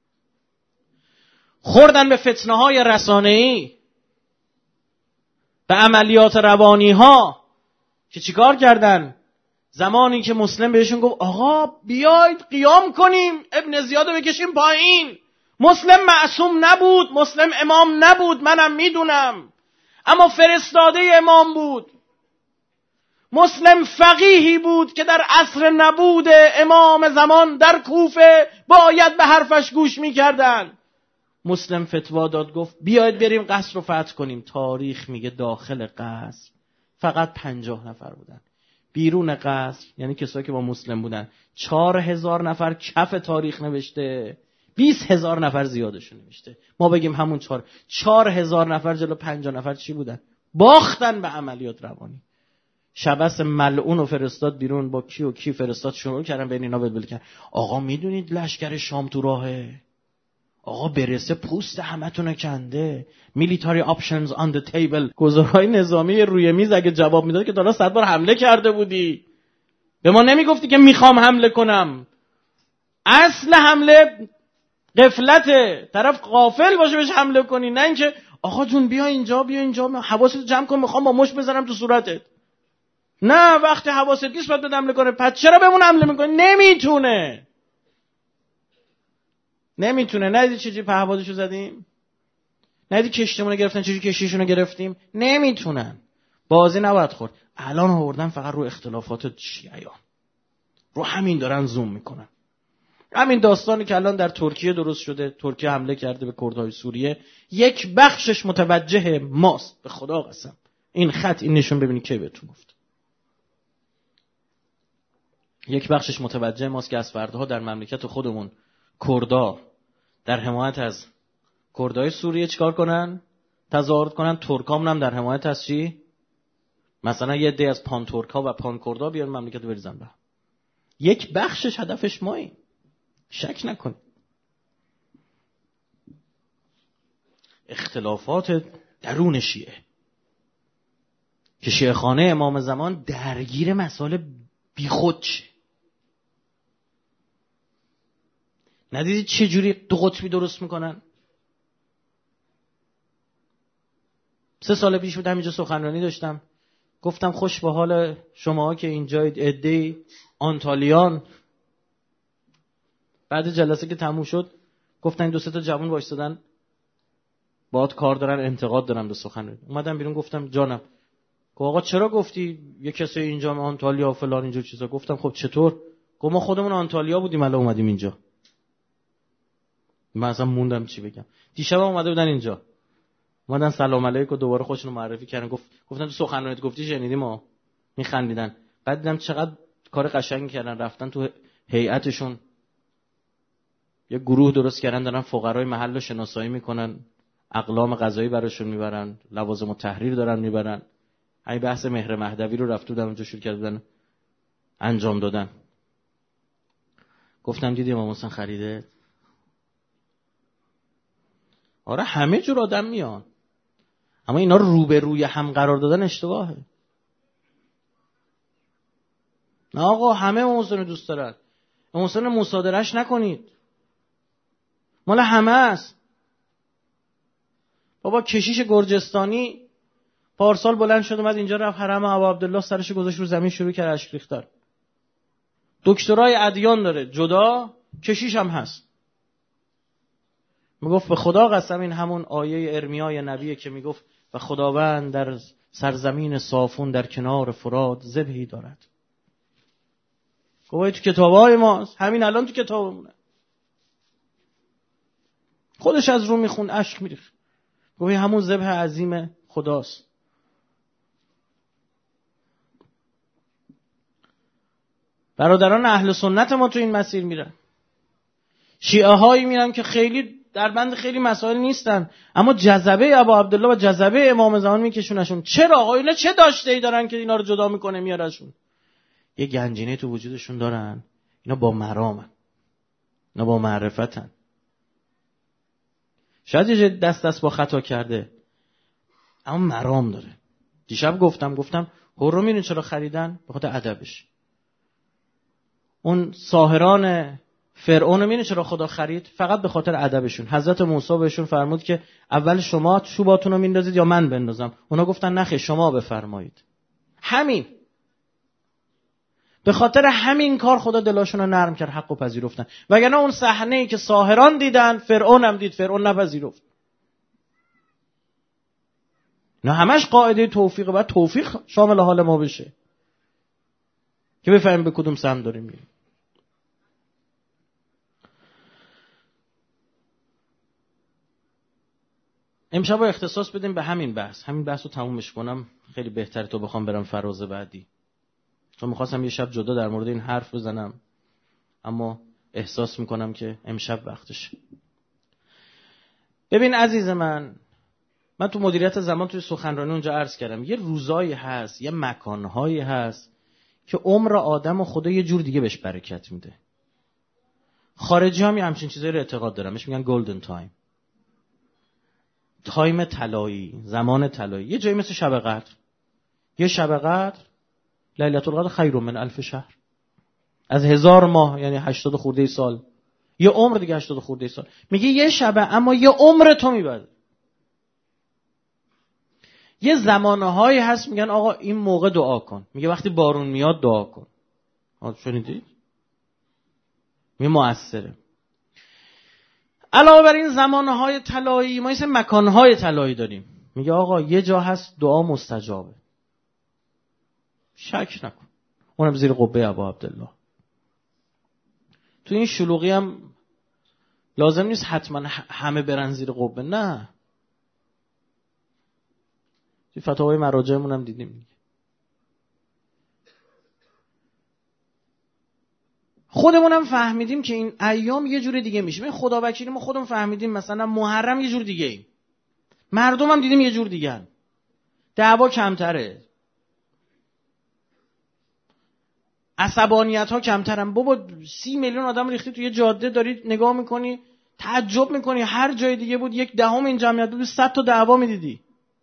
خوردن به فتنه های رسانه‌ای، به عملیات روانی ها که چیکار کردن؟ زمانی که مسلم بهشون گفت آقا بیاید قیام کنیم، ابن زیاد رو بکشیم پایین، مسلم معصوم نبود، مسلم امام نبود، منم میدونم، اما فرستاده امام بود. مسلم فقیهی بود که در عصر نبود امام زمان در کوفه باید به حرفش گوش میکردن. مسلم فتوا داد، گفت بیاید بریم قصر رو فتح کنیم. تاریخ میگه داخل قصر فقط پنجاه نفر بودن، بیرون قصر یعنی کسایی که با مسلم بودن چهار هزار نفر. کف تاریخ نوشته بیست هزار نفر زیادشون نوشته. ما بگیم همون چهار چهار هزار نفر جلو پنجاه نفر چی بودن؟ باختن به عملیات روانی. شبس ملعون و فرستاد بیرون، با کی و کی فرستاد، شروع کردن بین اینا بلبل کردن. آقا میدونید لشکر شام تو راهه، آقا برسه پوست همتون کنده، میلیتاری آپشنز آن دی تیبل، گزارهای نظامی روی میز. اگه جواب میداد که دالا صد بار حمله کرده بودی، به ما نمیگفتی که میخوام حمله کنم. اصل حمله غفلته، طرف غافل باشه بهش حمله کنی، نه اینکه آقا جون بیا اینجا بیا اینجا حواست جمع کن میخوام با مش بزنم تو صورتت. نه وقتی حواست نیست باید به حمله کنه. پس چرا بهمون حمله میکنه؟ نمیتونه نمیتونه ندید چجوری پهبادشو زدیم؟ ندید کشتیمونو گرفتن چجوری کشتیشونو گرفتیم؟ نمیتونن. بازی نباید خورد. الان آوردن فقط رو اختلافات شیعیان، رو همین دارن زوم میکنن. همین داستانی که الان در ترکیه درست شده، ترکیه حمله کرده به کردهای سوریه، یک بخشش متوجه ماست. به خدا قسم این خط این نشون ببینید کی بهتون گفت. یک بخشش متوجه ماست که از فردها در مملکت خودمون کردا در حمایت از کردهای سوریه چیکار کنن؟ تظاهرات کنن. ترکام هم در حمایت از چی؟ مثلا یه عده از پان ترکا و پان کردا بیان مملکت رو بریزن به. یک بخشش هدفش ماییم، شک نکن. اختلافات درون شیعه که شیعه خانه امام زمان درگیر مسائل بیخود شه. ندیدید چه جوری دو قطبی درست میکنن؟ سه سال پیش بود همینجا سخنرانی داشتم، گفتم خوش به حال شما که اینجایید، عده‌ای آنتالیان. بعد جلسه که تموم شد گفتن دو سه تا جوان وایسادن باهات کار دارن، انتقاد دارن به سخنرانی. اومدم بیرون گفتم جانم، گفت آقا چرا گفتی یه کسی اینجا آنتالیا و فلان اینجور چیزا؟ گفتم خب چطور؟ گفت ما خودمون آنتالیا بودیم الان اومدیم اینجا. من اصلا موندم چی بگم. دیشب اومده بودن اینجا، اومدن سلام علیکم و دوباره خودشونو معرفی کردن. گفت گفتن تو سخنرانیت گفتی شنیدیم، ما میخندیدن. بعد دیدم چقدر کار قشنگی کردن، رفتن تو هیئتشون یه گروه درست کردن، دارن فقرای محل رو شناسایی میکنن، اقلام غذایی براشون میبرن، لوازم التحریر دارن میبرن. همین بحث مهر مهدوی رو رفت بودن اونجا شروع کردن انجام دادن. گفتم دیدی امام حسین خریده؟ آره همه جور آدم میان، اما اینا رو روبروی هم قرار دادن اشتباهه. نه آقا همه امام حسین رو دوست دارن، امام حسین رو مصادرهش نکنید، مال همه است. بابا کشیش گرجستانی پارسال بلند شد اومد اینجا، رفت حرم ابا عبدالله، سرش گذاشت رو زمین، شروع کرد اشک ریختن. دکترای ادیان داره جدا، کشیش هم هست. میگفت به خدا قسم این همون آیه ارمیای نبیه که میگفت و خداوند در سرزمین صافون در کنار فرات ذبحی دارد. گفت تو کتابای ماست، همین الان تو کتابمونه. خودش از رو میخوند اشک میریخت، گفت همون ذبح عظیم خداست. برادران اهل سنت ما تو این مسیر میرن، شیعه هایی میرن که خیلی در بند خیلی مسائل نیستن، اما جذبه ابا عبدالله و جذبه امام زمان میکشونشون. چرا آقا اینا چه داشته ای دارن که اینا رو جدا میکنه میارشون؟ یه گنجینه تو وجودشون دارن، اینا با مرامن. نه با معرفتن. شاید یه دست دست با خطا کرده اما مرام داره. دیشب گفتم گفتم هورو میرین چرا خریدن؟ به خاطر ادبش. اون ساحران فرعون میرین چرا خدا خرید؟ فقط به خاطر ادبشون. حضرت موسی بهشون فرمود که اول شما چوباتون رو میندازید یا من بندازم؟ اونا گفتن نخیر شما بفرمایید. همین. به خاطر همین کار خدا دلاشون رو نرم کرد، حق و پذیرفتن. وگرنه اون صحنه‌ای که ساحران دیدن فرعون هم دید، فرعون نپذیرفت. نه همش قاعده توفیق، باید توفیق شامل حال ما بشه که بفهمیم به کدوم سمت داریم میریم. امشب رو اختصاص بدیم به همین بحث. همین بحث رو تمومش کنم خیلی بهتره تا بخوام برم فراز بعدی. چون میخواستم یه شب جدا در مورد این حرف بزنم اما احساس میکنم که امشب وقتشه. ببین عزیز من، من تو مدیریت زمان توی سخنرانی اونجا عرض کردم یه روزایی هست، یه مکانهایی هست که عمر آدم و خدا یه جور دیگه بهش برکت میده. خارجی هم یه همچین چیزایی رو اعتقاد دارن، بهش میگن گلدن تایم، تایم طلایی، زمان طلایی. یه جایی مثل شب قدر، یه شب قدر لیلة القدر خیر من الف شهر، از هزار ماه، یعنی هشتاد خورده سال. یه عمر دیگه هشتاد خورده سال. میگه یه شبه اما یه عمر تو میبره. یه زمانهایی هست میگن آقا این موقع دعا کن. میگه وقتی بارون میاد دعا کن. ها شنیدید؟ میگه مؤثره. علاوه بر این زمانهای طلایی ما مثل مکانهای طلایی داریم. میگه آقا یه جا هست دعا مستجابه، شک نکن. اونم زیر قبه ابا عبدالله. تو این شلوغی هم لازم نیست حتما همه برن زیر قبه، نه. توی فتاوای مراجعمون هم دیدیم. خودمون هم فهمیدیم که این ایام یه جور دیگه میشه. خدا وکیلی ما خودمون فهمیدیم مثلا محرم یه جور دیگه ایم. مردم هم دیدیم یه جور دیگه هم. دعوا کمتره، عصبانیت ها کمترن. بابا سی میلیون آدم ریختی توی جاده، داری نگاه میکنی تعجب میکنی. هر جای دیگه بود یک دهم این جمعیت بود صد تا دعوا میدیدی.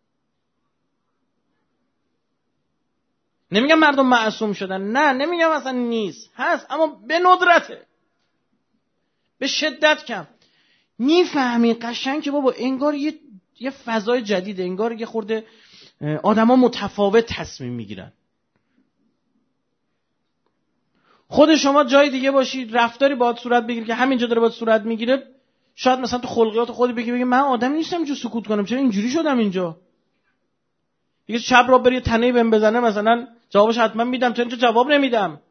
نمیگم مردم معصوم شدن، نه نمیگم اصلا نیست، هست اما به ندرته، به شدت کم. میفهمی قشنگ که بابا انگار یه یه فضای جدیده، انگار یه خورده آدما متفاوت تصمیم میگیرن. خود شما جای دیگه باشید رفتاری باهات صورت بگیره که همینجا داره باهات صورت میگیره، شاید مثلا تو خلقیات خودت بگی بگی من آدم نیستم جو سکوت کنم، چرا اینجوری شدم اینجا. دیگه شب را بری تنهی بهم بزنه مثلا جوابش حتما میدم، چرا اینجا جواب نمیدم.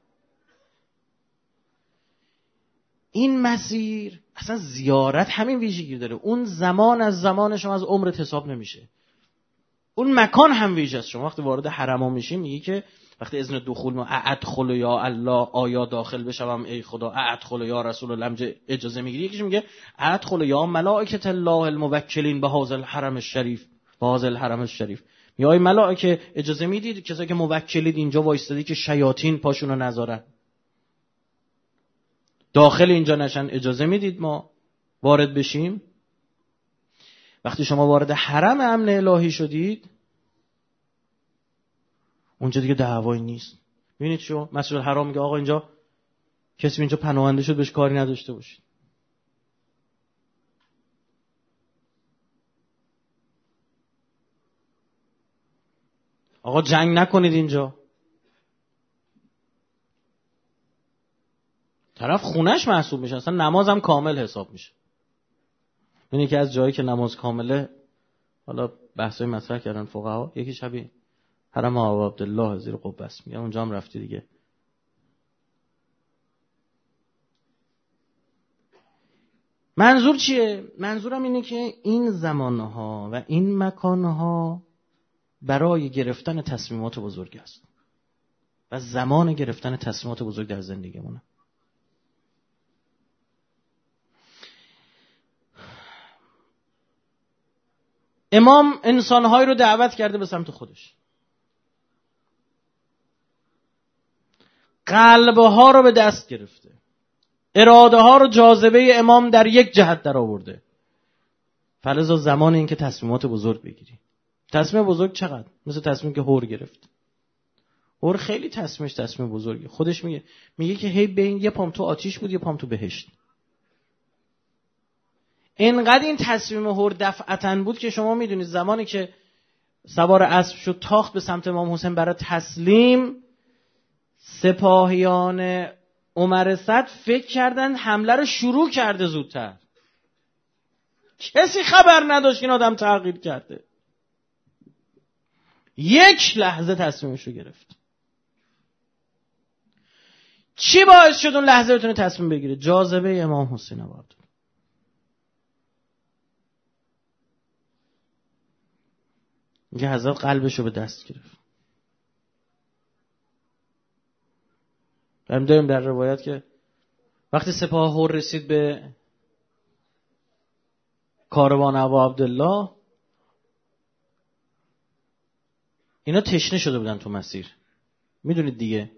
این مسیر اصلا زیارت همین ویژگی داره. اون زمان از زمان شما از عمرت حساب نمیشه. اون مکان هم ویژه است. شما وقتی وارد حرما میشی میگی که وقتی اذن دخول ما ادخل یا الله، آیا داخل بشم ای خدا، ادخل یا رسول الله اجازه میگیری. یکیش میگه ادخل یا ملائکه الله الموکلین به هذا الحرم الشریف، به هذا الحرم الشریف. یا ای ملائکه اجازه میدید کسایی که موکلید اینجا وایستادی که شیاطین پاشونو نذارن داخل اینجا نشن، اجازه میدید ما وارد بشیم. وقتی شما وارد حرم امن الهی شدید اونجا دیگه دعوایی نیست. ببینید شو مسجد الحرام میگه آقا اینجا کسی اینجا پناهنده شد بهش کاری نداشته باشید. آقا جنگ نکنید اینجا. طرف خونش محسوب میشه، اصلا نمازم کامل حساب میشه. این یکی از جایی که نماز کامله، حالا بحثای مطرح کردن فقها، یکی شبیه حرم ابا عبدالله زیر قبه است، میگم اونجا هم رفتی دیگه. منظور چیه؟ منظورم اینه که این زمانها و این مکانها برای گرفتن تصمیمات بزرگ است و زمان گرفتن تصمیمات بزرگ در زندگیمونه. امام انسان‌هایی رو دعوت کرده به سمت خودش، قلب‌ها رو به دست گرفته، اراده ها رو جاذبه امام در یک جهت در آورده. فلذا زمان این که تصمیمات بزرگ بگیری. تصمیم بزرگ چقدر؟ مثل تصمیم که هور گرفت. هور خیلی تصمیمش تصمیم بزرگی. خودش میگه میگه که هی بین یه پام تو آتیش بود، یه پام تو بهشت. اینقدر این تصمیم هور دفعتاً بود که شما میدونید زمانی که سوار اسب شد تاخت به سمت امام حسین برای تسلیم، سپاهیان عمر صدر فکر کردن حمله رو شروع کرده زودتر. کسی خبر نداشت این آدم تغییر کرده. یک لحظه تصمیمش رو گرفت. چی باعث شد اون لحظه بتونه تصمیم بگیره؟ جاذبه امام حسین آورد. میگه حضرت قلبش رو به دست گرفت. هم داریم در روایت که وقتی سپاه هور رسید به کاروان ابا عبدالله، اینا تشنه شده بودن تو مسیر. میدونید دیگه،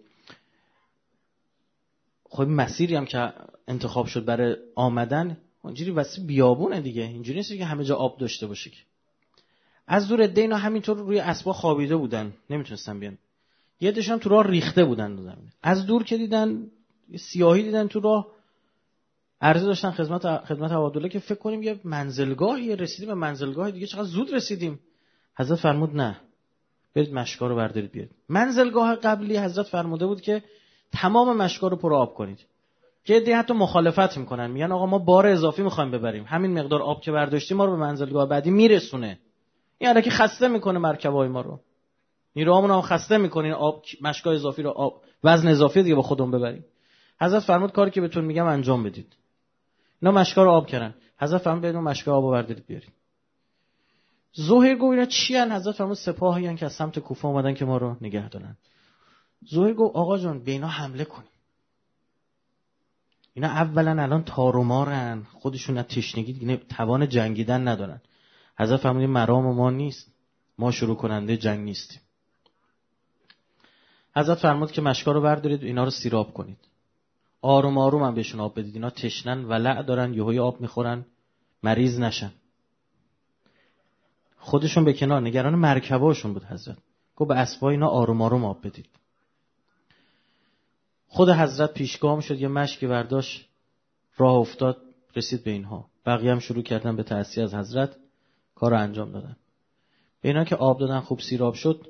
خب مسیری هم که انتخاب شد برای آمدن اینجوری واسه بیابونه دیگه، اینجوری نیست که همه جا آب داشته باشه که. از دور عده اینا همینطور روی اسبا خوابیده بودن، نمیتونستن بیان. یه عده‌شون تو راه ریخته بودن رو زمین. از دور که دیدن سیاهی دیدن تو راه، عرضه داشتن خدمت خدمت عبدالله که فکر کنیم یه منزلگاهی رسیدیم به منزلگاه دیگه، چقدر زود رسیدیم. حضرت فرمود نه، برید مشکا رو بردارید بیارید. منزلگاه قبلی حضرت فرموده بود که تمام مشکا رو پر آب کنید. که عده حتی مخالفت میکنن، میگن آقا ما بار اضافی میخوایم ببریم، همین مقدار آب که برداشتیم ما رو به منزلگاه بعدی میرسونه. این الکی خسته میکنه مرکبای ما رو، نیروهامون هم خسته میکنین، آب مشکا اضافی رو آب وزن اضافی دیگه با خودمون ببریم. حضرت فرمود کاری که بهتون میگم انجام بدید. اینا مشکا رو آب کردن. حضرت فرمود برید اون مشکا آبو بردارید بیارید. زهیر گفت اینا چی ان؟ حضرت فرمود سپاهی ان که از سمت کوفه اومدن که ما رو نگه دارن. زهیر گفت آقا جان به اینا حمله کنیم. اینا اولا الان تار و مارن، خودشون از تشنگی دیگه توان جنگیدن ندارن. حضرت فرمود مرام ما نیست، ما شروع کننده جنگ نیستیم. حضرت فرمود که مشکا رو بردارید، اینا رو سیراب کنید. آروم آروم هم بهشون آب بدید، اینا تشنن ولع دارن، یهوی آب میخورن مریض نشن. خودشون به کنار، نگران مرکباشون بود حضرت. گفت به اسبا اینا آروم آروم آب بدید. خود حضرت پیشگام شد، یه مشکی برداشت، راه افتاد، رسید به اینها. بقیه هم شروع کردن به تأسی از حضرت کار رو انجام دادن. به اینا که آب دادن خوب سیراب شد،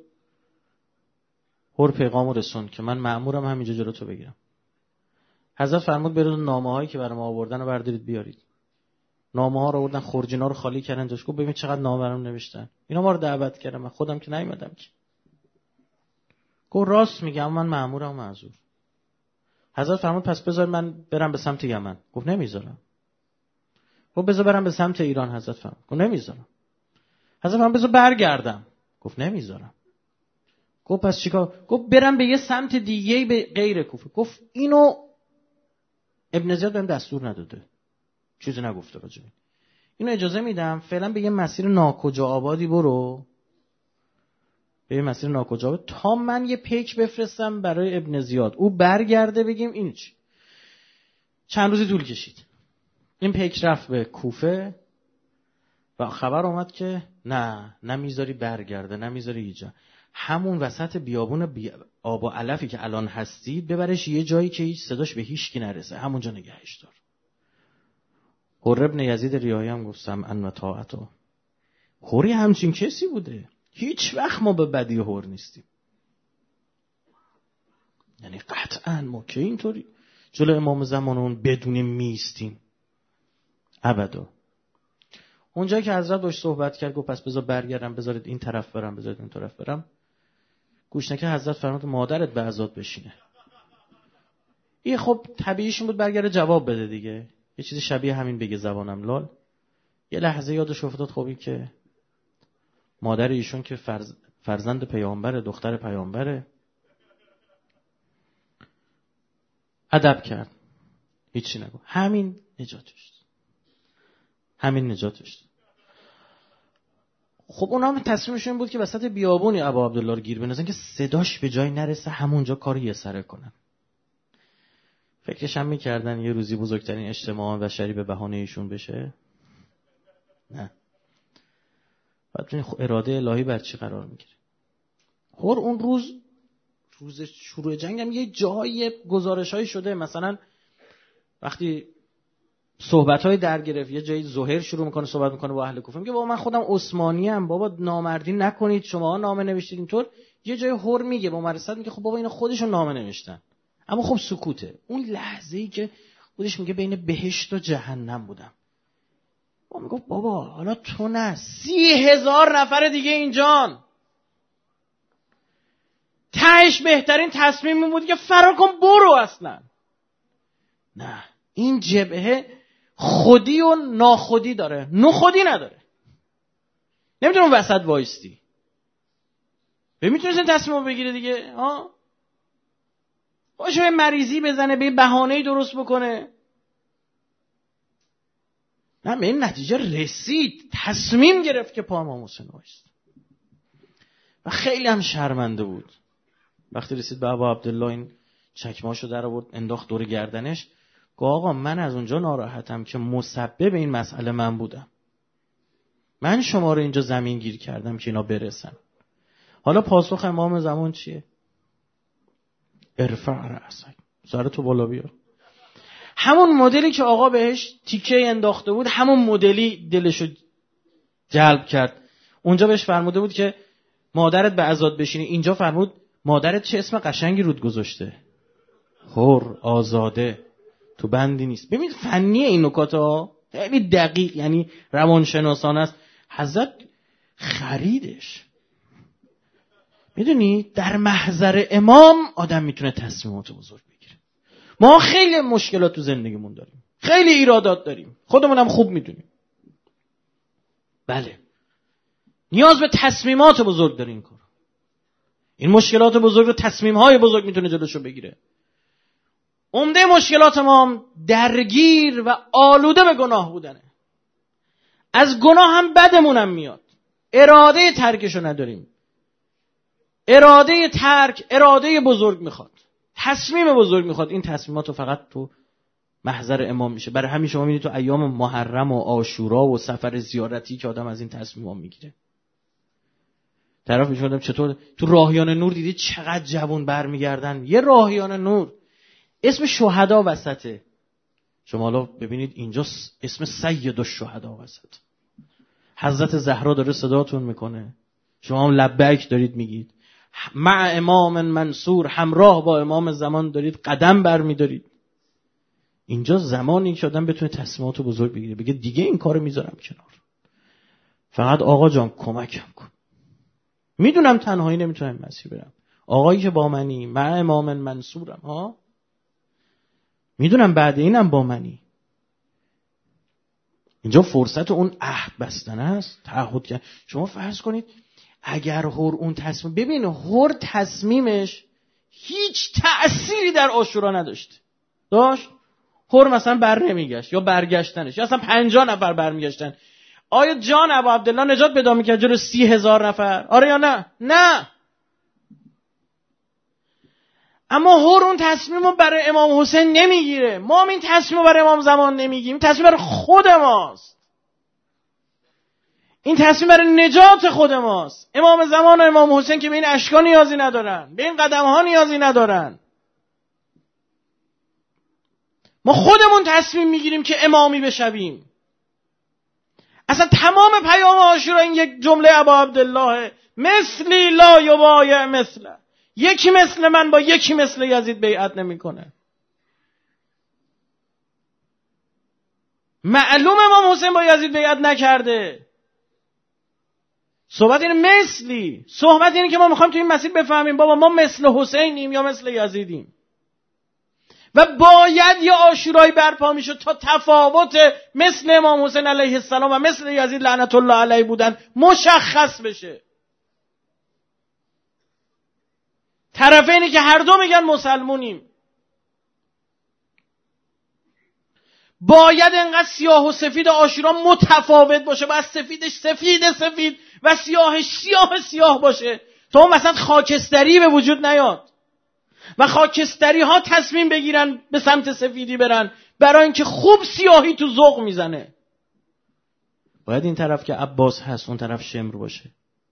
هر پیغامو رسون که من مأمورم همینجا جلو تو بگیرم. حضرت فرمود برید نامه‌هایی که برام آوردن رو بردارید بیارید. نامه‌ها رو آوردن، خورجینا رو خالی کردن توش. گفت ببین چقدر نامه برام نوشتن. اینا ما رو دعوت کردن، من خودم که نیومدم که. گفت راست میگم من مأمورم معذور. حضرت فرمود پس بذار من برم به سمت یمن. گفت نمیذارم. گفت بذار برم به سمت ایران. حضرت فرمود گفت نمیذارم. حضرت فرمود بذار برگردم. گفت نمیذارم. گفت پس چیکار؟ گفت برم به یه سمت دیگه به غیر کوفه. گفت اینو ابن زیاد بهم دستور نداده، چیزی نگفته راجع به اینو، اجازه میدم فعلا به یه مسیر ناکجا آبادی برو، به یه مسیر ناکجا آباد تا من یه پیک بفرستم برای ابن زیاد، او برگرده بگیم این چی. چند روزی طول کشید. این پیک رفت به کوفه و خبر اومد که نه نمیذاری برگرده، نمیذاری اینجا، همون وسط بیابون بی... آب و علفی که الان هستی ببرش یه جایی که هیچ صداش به هیچ کی نرسه، همونجا نگهش دار. حر ابن یزید ریاحی هم گفت سمعا و طاعتا. حری همچین کسی بوده، هیچ وقت ما به بدی حر نیستیم. یعنی قطعا ما که اینطوری جلو امام زمانمون بدونیم میستیم ابدا. اونجایی که حضرت باش صحبت کرد گفت پس بذار برگردم، بذارید این طرف برم، بذارید این طرف برم، گوش نکرد. حضرت فرمود مادرت به عزاد بشینه. این خب طبیعیشون بود برگرده جواب بده دیگه، یه چیزی شبیه همین بگه زبانم لال. یه لحظه یادش افتاد خب این که مادر ایشون که فرز... فرزند پیامبره، دختر پیامبره، ادب کرد، هیچی نگو، همین نجاتش همین نجاتش. خب اونا هم تصمیمشون بود که وسط بیابونی ابا عبدالله رو گیر بندازن که صداش به جای نرسه، همونجا کار یه سره کنن. فکرش هم میکردن یه روزی بزرگترین اجتماع بشری به بهانه ایشون بشه؟ نه. بعد ببین اراده الهی بر چی قرار میگیره. هر اون روز روز شروع جنگ هم یه جای گزارش‌هایی شده، مثلا وقتی صحبت‌های در گرفت یه جایی زهیر شروع میکنه صحبت میکنه با اهل کوفه، میگه بابا من خودم عثمانی ام، بابا نامردی نکنید، شما نامه نوشتید اینطور. یه جای هر میگه با مرصد میگه خب بابا اینا خودشون نامه نوشتن، اما خب سکوته. اون لحظه‌ای که خودش میگه بین بهشت و جهنم بودم، با میگه بابا حالا تو نه، سی هزار نفر دیگه اینجان، تهش بهترین تصمیم بود که فرار کن برو. اصلا نه، این جبهه خودی و ناخودی داره، نخودی نداره. نمیتونه اون وسط وایستی، به میتونه این تصمیم رو بگیره دیگه. ها باشه مریضی بزنه، به بهانه‌ای درست بکنه. نه، به این نتیجه رسید، تصمیم گرفت که پا امام حسین وایست. و خیلی هم شرمنده بود وقتی رسید به ابا عبدالله، این چکماشو در آورد انداخت دور گردنش، گفت آقا من از اونجا ناراحتم که مسبب این مسئله من بودم، من شما رو اینجا زمین گیر کردم که اینا برسن. حالا پاسخ امام زمان چیه؟ ارفع رأسک، سرتو بالا بیار. همون مدلی که آقا بهش تیکه انداخته بود، همون مدلی دلشو جلب کرد. اونجا بهش فرموده بود که مادرت به عزاد بشینی، اینجا فرمود مادرت چه اسم قشنگی رود گذاشته، حر، آزاده، تو بندی نیست. ببین فنیه این نکات ها، خیلی دقیق، یعنی روانشناسانه است. حضرت خریدش. میدونی در محضر امام آدم میتونه تصمیمات بزرگ بگیره. ما خیلی مشکلات تو زندگیمون داریم، خیلی ایرادات داریم، خودمون هم خوب میدونیم. بله، نیاز به تصمیمات بزرگ داره این کار. این مشکلات بزرگ و تصمیم‌های بزرگ میتونه جلوشو بگیره. عمده مشکلات ما هم درگیر و آلوده به گناه بودنه. از گناه هم بدمون هم میاد، اراده ترکشو نداریم. اراده ترک اراده بزرگ میخواد، تصمیم بزرگ میخواد. این تصمیمات رو فقط تو محضر امام میشه. برای همین شما میبینید تو ایام محرم و عاشورا و سفر زیارتی که آدم از این تصمیمات میگیره. طرف میشودم چطور تو راهیان نور دیدید چقدر جوان برمیگردن. یه راهیان نور اسم شهدا وسطه. شما حالا ببینید اینجا اسم سید الشهدا وسط. حضرت زهرا داره صداتون میکنه، شما هم لبیک دارید میگید، مع امام منصور، همراه با امام زمان دارید قدم برمیدارید. اینجا زمانی که آدم بتونه تصمیمات بزرگ بگیره، بگه دیگه این کارو میذارم کنار، فقط آقا جان کمکم کن، میدونم تنهایی نمیتونم مسیر برم، آقایی که با منی، مع امام منصورم، ها میدونم بعد اینم با منی. اینجا فرصت اون عهد بستن است، تعهد کرد. شما فرض کنید اگر هر اون تصمیم، ببین هر تصمیمش هیچ تأثیری در عاشورا نداشت. داشت هر مثلا بر نمیگشت یا برگشتنش، یا اصلا پنجاه نفر برمیگشتن، آیا جان ابا عبدالله نجات پیدا میکرد جلو سی هزار نفر؟ آره یا نه؟ نه. اما هر اون تصمیم رو برای امام حسین نمیگیره. ما هم این تصمیم رو برای امام زمان نمیگیم. این تصمیم برای خود ماست. این تصمیم برای نجات خود ماست. امام زمان و امام حسین که به این اشکا نیازی ندارن، به این قدم ها نیازی ندارن. ما خودمون تصمیم میگیریم که امامی بشویم. اصلا تمام پیام عاشورا این یک جمله ابا عبدالله، مثلی لا یبایع مثله، یکی مثل من با یکی مثل یزید بیعت نمیکنه. معلوم امام حسین با یزید بیعت نکرده. صحبت اینه مثلی، صحبت اینه که ما میخوایم تو این مسیر بفهمیم بابا ما مثل حسینیم یا مثل یزیدیم. و باید یه عاشورایی برپا میشد تا تفاوت مثل امام حسین علیه السلام و مثل یزید لعنت الله علیه بودن مشخص بشه. طرفینی که هر دو میگن مسلمونیم، باید انقدر سیاه و سفید عاشورا متفاوت باشه، باید سفیدش سفید سفید و سیاهش سیاه سیاه باشه تا اون مثلا خاکستری به وجود نیاد. و خاکستری ها تصمیم بگیرن به سمت سفیدی برن، برای اینکه خوب سیاهی تو ذوق میزنه. باید این طرف که عباس هست اون طرف شمر باشه.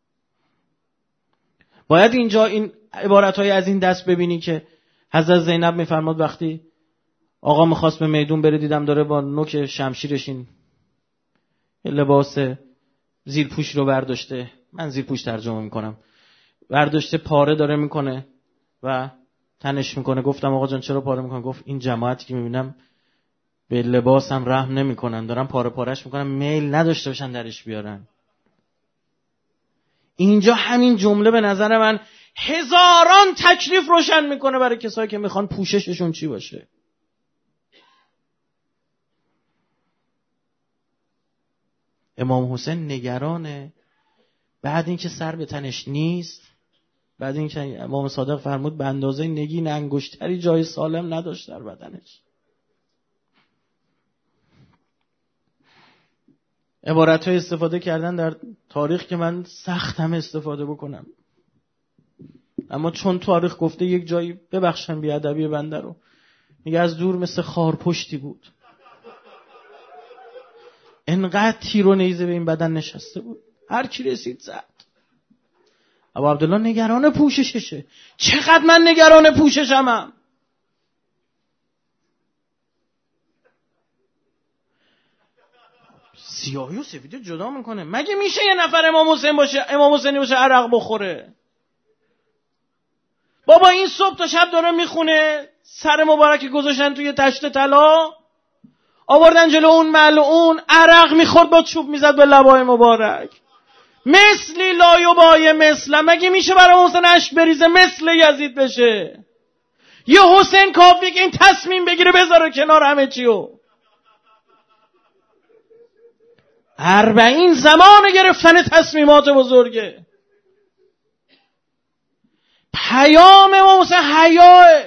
باید اینجا این عبارتهای از این دست ببینی که حضرت زینب میفرماد وقتی آقا میخواست به میدون بره، دیدم داره با نوک شمشیرش این لباس زیرپوش رو برداشته، من زیرپوش ترجمه میکنم، برداشته پاره داره میکنه و تنش میکنه. گفتم آقا جان چرا پاره میکنه؟ گفت این جماعتی که میبینم به لباسم رحم نمیکنن، دارن پاره پارهش میکنن، میل نداشته باشن درش بیارن. اینجا همین جمله به نظر من هزاران تکلیف روشن میکنه برای کسایی که میخوان پوشششون چی باشه. امام حسین نگرانه بعد اینکه سر به تنش نیست، بعد اینکه امام صادق فرمود به اندازه نگین انگشتری جای سالم نداشت در بدنش. عبارت‌های استفاده کردن در تاریخ که من سخت هم استفاده بکنم، اما چون تاریخ گفته یک جایی ببخشن بیادبی بنده رو، میگه از دور مثل خارپشتی بود، انقدر تیر و نیزه به این بدن نشسته بود، هر کی رسید زد. ابا عبدالله نگران پوشششه. چقدر من نگران پوششمم. سیاهی و سفیدی جدا میکنه. مگه میشه یه نفر امام حسین باشه، امام حسینی باشه عرق بخوره؟ بابا این صبح تا شب داره میخونه، سر مبارک گذاشتن توی تشت طلا، آوردن جلو اون ملعون، عرق میخورد با چوب میزد به لبای مبارک. مثلی لایوبای مثل، مگه میشه برای حسین اشک بریزه مثل یزید بشه؟ یه حسین کافی که این تصمیم بگیره بذاره کنار همه چیو. اربعین زمان گرفتن تصمیمات بزرگه. پیام امام حسین حیاه،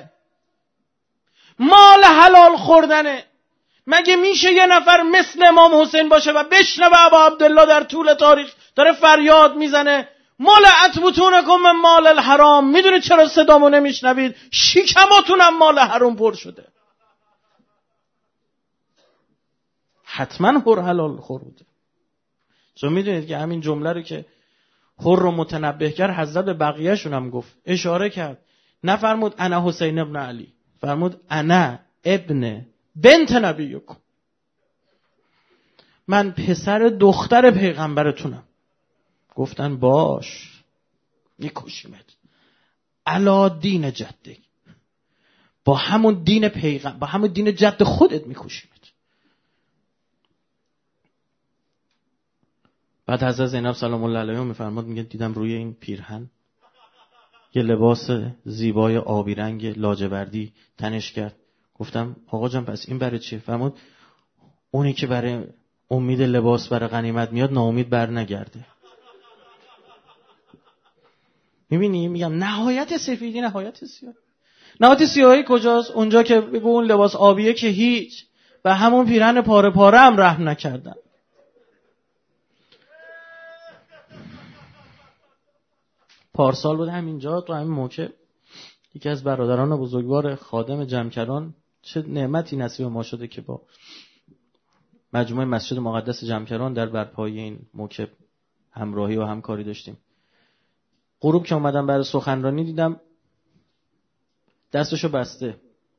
مال حلال خوردنه. مگه میشه یه نفر مثل امام حسین باشه و بشنوه ابا عبدالله در طول تاریخ داره فریاد میزنه ملعت بطونکم من مال الحرام؟ میدونید چرا صدامو نمیشنوید؟ شکماتونم مال حرام پر شده. حتما هر حلال خور بوده. چون میدونید که همین جمله رو که هر رو متنبه کرد، حضرت به بقیه‌شون هم گفت، اشاره کرد. نفرمود انا حسین ابن علی، فرمود انا ابن بنت نبیکم، من پسر دختر پیغمبرتونم. گفتن باش میکشیمت علا دین جدک، با همون دین پیغمبر، با همون دین جد خودت میکشیمت. بعد حضرت زینب سلام الله علیها میفرماد، میگه دیدم روی این پیرهن یه لباس زیبای آبی رنگ لاجوردی تنش کرد. گفتم آقا جان پس این برای چیه؟ فرمود اونی که برای امید لباس برای غنیمت میاد ناامید بر نگرده. میبینی میگم نهایت سفیدی نهایت سیاه. نهایت سیاهی کجاست؟ اونجا که بگو اون لباس آبیه که هیچ، و همون پیرهن پاره پاره هم رحم نکردن. پارسال بود همینجا تو همین موقع یکی از برادران بزرگوار خادم جمکران، چه نعمتی نصیب ما شده که با مجموعه مسجد مقدس جمکران در برپایی این موقع همراهی و همکاری داشتیم. غروب که اومدم برای سخنرانی دیدم دستشو بسته.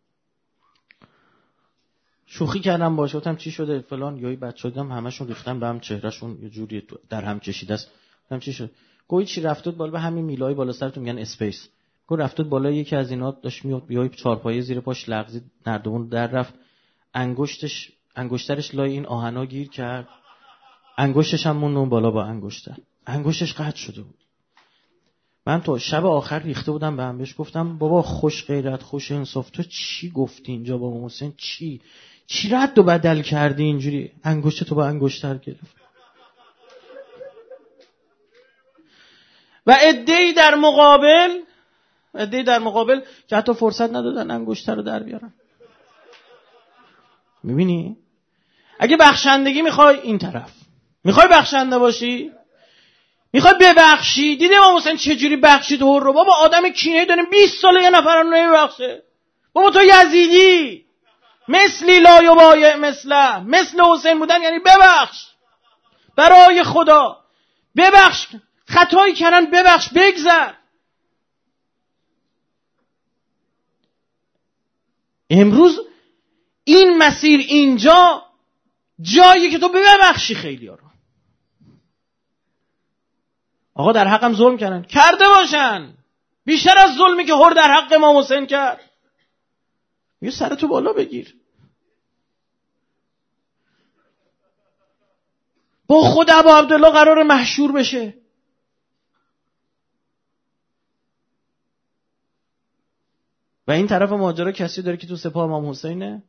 شوخی کردم باشه، گفتم چی شده فلان، یهو بچه‌ها دیدم همشون ریختن به هم، چهرهشون یه جوری در هم کشیده است. گفتم چی شد؟ گویی چی رفتید بالا به همین میلای بالا سرتون میگن اسپیس. گفت رفتید بالا یکی از اینا داشت میاد بیای چهارپایه زیر پاش لغزید، نردبون در رفت، انگشتش انگشترش لای این آهنا گیر کرد، انگشتش هم موند بالا با انگشتر، انگشتش قطع شده بود. من تو شب آخر ریخته بودم به هم، بهش گفتم بابا خوش غیرت خوش انصاف، تو چی گفتی اینجا بابا حسین؟ چی چی رد و بدل کردی اینجوری؟ انگشت تو با انگشتر گرفت. و عده‌ای در مقابل عده‌ای در مقابل که حتی فرصت ندادن انگشتر رو در بیارن. میبینی؟ اگه بخشندگی میخوای این طرف، میخوای بخشنده باشی میخوای ببخشی؟ دیدی امام حسین چجوری بخشید هر رو؟ بابا آدم کینه‌ای داریم بیست ساله یه نفر رو نمیبخشه. بابا تو یزیدی مثلی لا یبایع مثله، مثل حسین بودن یعنی ببخش برای خدا، ببخش، خطایی کردن ببخش، بگذر. امروز این مسیر اینجا جایی که تو ببخشی خیلی ها رو. آقا در حقم ظلم کردن، کرده باشن، بیشتر از ظلمی که هر در حق امام حسین کرد. یه سرتو بالا بگیر، با خود ابا عبدالله قرار محشور بشه. و این طرف ماجرا کسی داره که تو سپاه امام حسینه،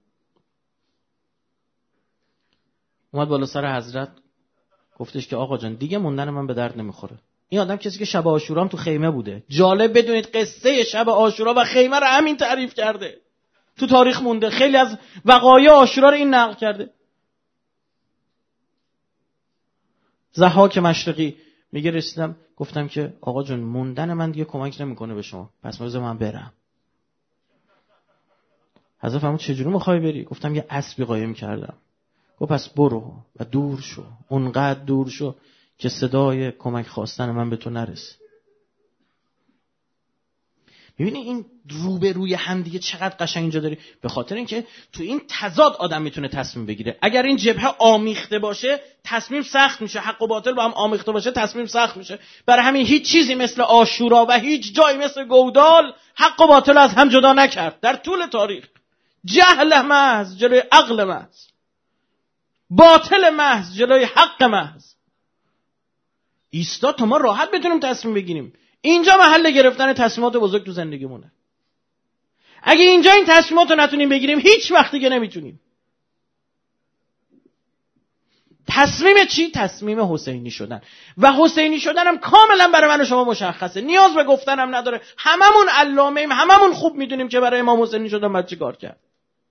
اومد بالا سر حضرت گفتش که آقا جان دیگه موندن من به درد نمیخوره. این آدم کسی که شب عاشورا هم تو خیمه بوده. جالب بدونید قصه شب عاشورا و خیمه رو همین تعریف کرده، تو تاریخ مونده، خیلی از وقایع عاشورا رو این نقل کرده. ضحاک مشرقی میگه رسیدم گفتم که آقا جون موندن من دیگه کمک نمیکنه به شما، پس بذار من برم. حضرت فرمود چجوری میخوای بری؟ گفتم یه اسبی قایم کردم. گفت پس برو و دور شو، اونقدر دور شو که صدای کمک خواستن من به تو نرسه. میبینی این روبروی هم دیگه چقدر قشنگ اینجا داری؟ به خاطر اینکه تو این تضاد آدم میتونه تصمیم بگیره. اگر این جبهه آمیخته باشه تصمیم سخت میشه، حق و باطل با هم آمیخته باشه تصمیم سخت میشه. برای همین هیچ چیزی مثل عاشورا و هیچ جایی مثل گودال حق و باطل از هم جدا نکرد در طول تاریخ. جهل محض جلوی عقل محض، باطل محض جلوی حق محض ایستاد تا ما راحت بتونیم تصمیم بگیریم. اینجا محل گرفتن تصمیمات بزرگ تو زندگیمونه. اگه اینجا این تصمیمات رو نتونیم بگیریم هیچ وقت دیگه نمیتونیم. تصمیم چی؟ تصمیم حسینی شدن. و حسینی شدن هم کاملا برای من و شما مشخصه، نیاز به گفتن هم نداره. هممون علامه‌ایم، هممون خوب میدونیم که برای امام حسینی شدن باید چی کار کرد.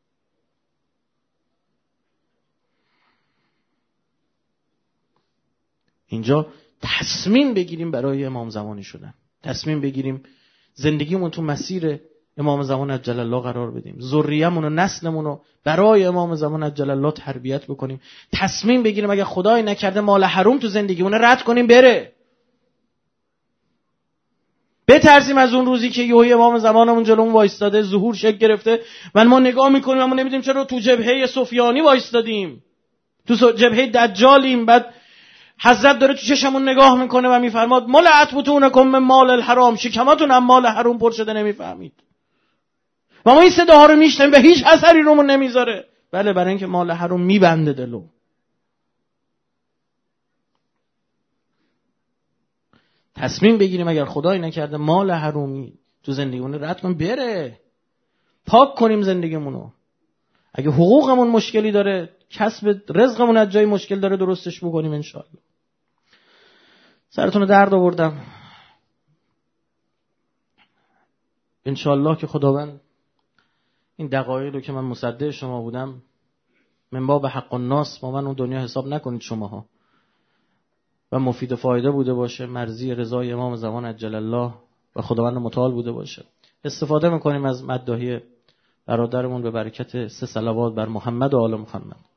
اینجا تصمیم بگیریم برای امام زمانی شدن، تصمیم بگیریم زندگیمون تو مسیر امام زمان عجل الله قرار بدیم، ذریه‌مون و نسلمون رو برای امام زمان عجل الله تربیت بکنیم. تصمیم بگیریم اگه خدای نکرده مال حرام تو زندگیمون رد کنیم بره. بترسیم از اون روزی که یهوی امام زمانمون جلومون وایستاده، ظهور شکل گرفته و ما نگاه میکنیم اما نمیدونیم چرا تو جبهه سفیانی وایستادیم، تو جبهه دجالیم. بعد حضرت داره تو چشمون نگاه میکنه و میفرماد ملأت بطونکم من مال الحرام، شکماتون هم مال حرام پر شده، نمیفهمید. و ما این صداها رو میشنیم و هیچ اثری رومون نمیذاره. بله، برای اینکه مال حرام میبنده دلو. تصمیم بگیریم اگر خدای نکرده مال حرامی تو زندگیمون رد کنیم بره، پاک کنیم زندگیمونو. اگه حقوقمون مشکلی داره، کسب رزقمون از جای مشکل داره، درستش بکنیم انشاءالله. سرتون رو درد آوردم. انشاءالله که خداوند این دقایقی رو که من مصدق شما بودم من باب حق الناس با من اون دنیا حساب نکنید شماها و مفید و فایده بوده باشه، مرضی رضای امام زمان عجل الله و خداوند متعال بوده باشه. استفاده میکنیم از مداحی برادرمون به برکت سه صلوات بر محمد و آل محمد.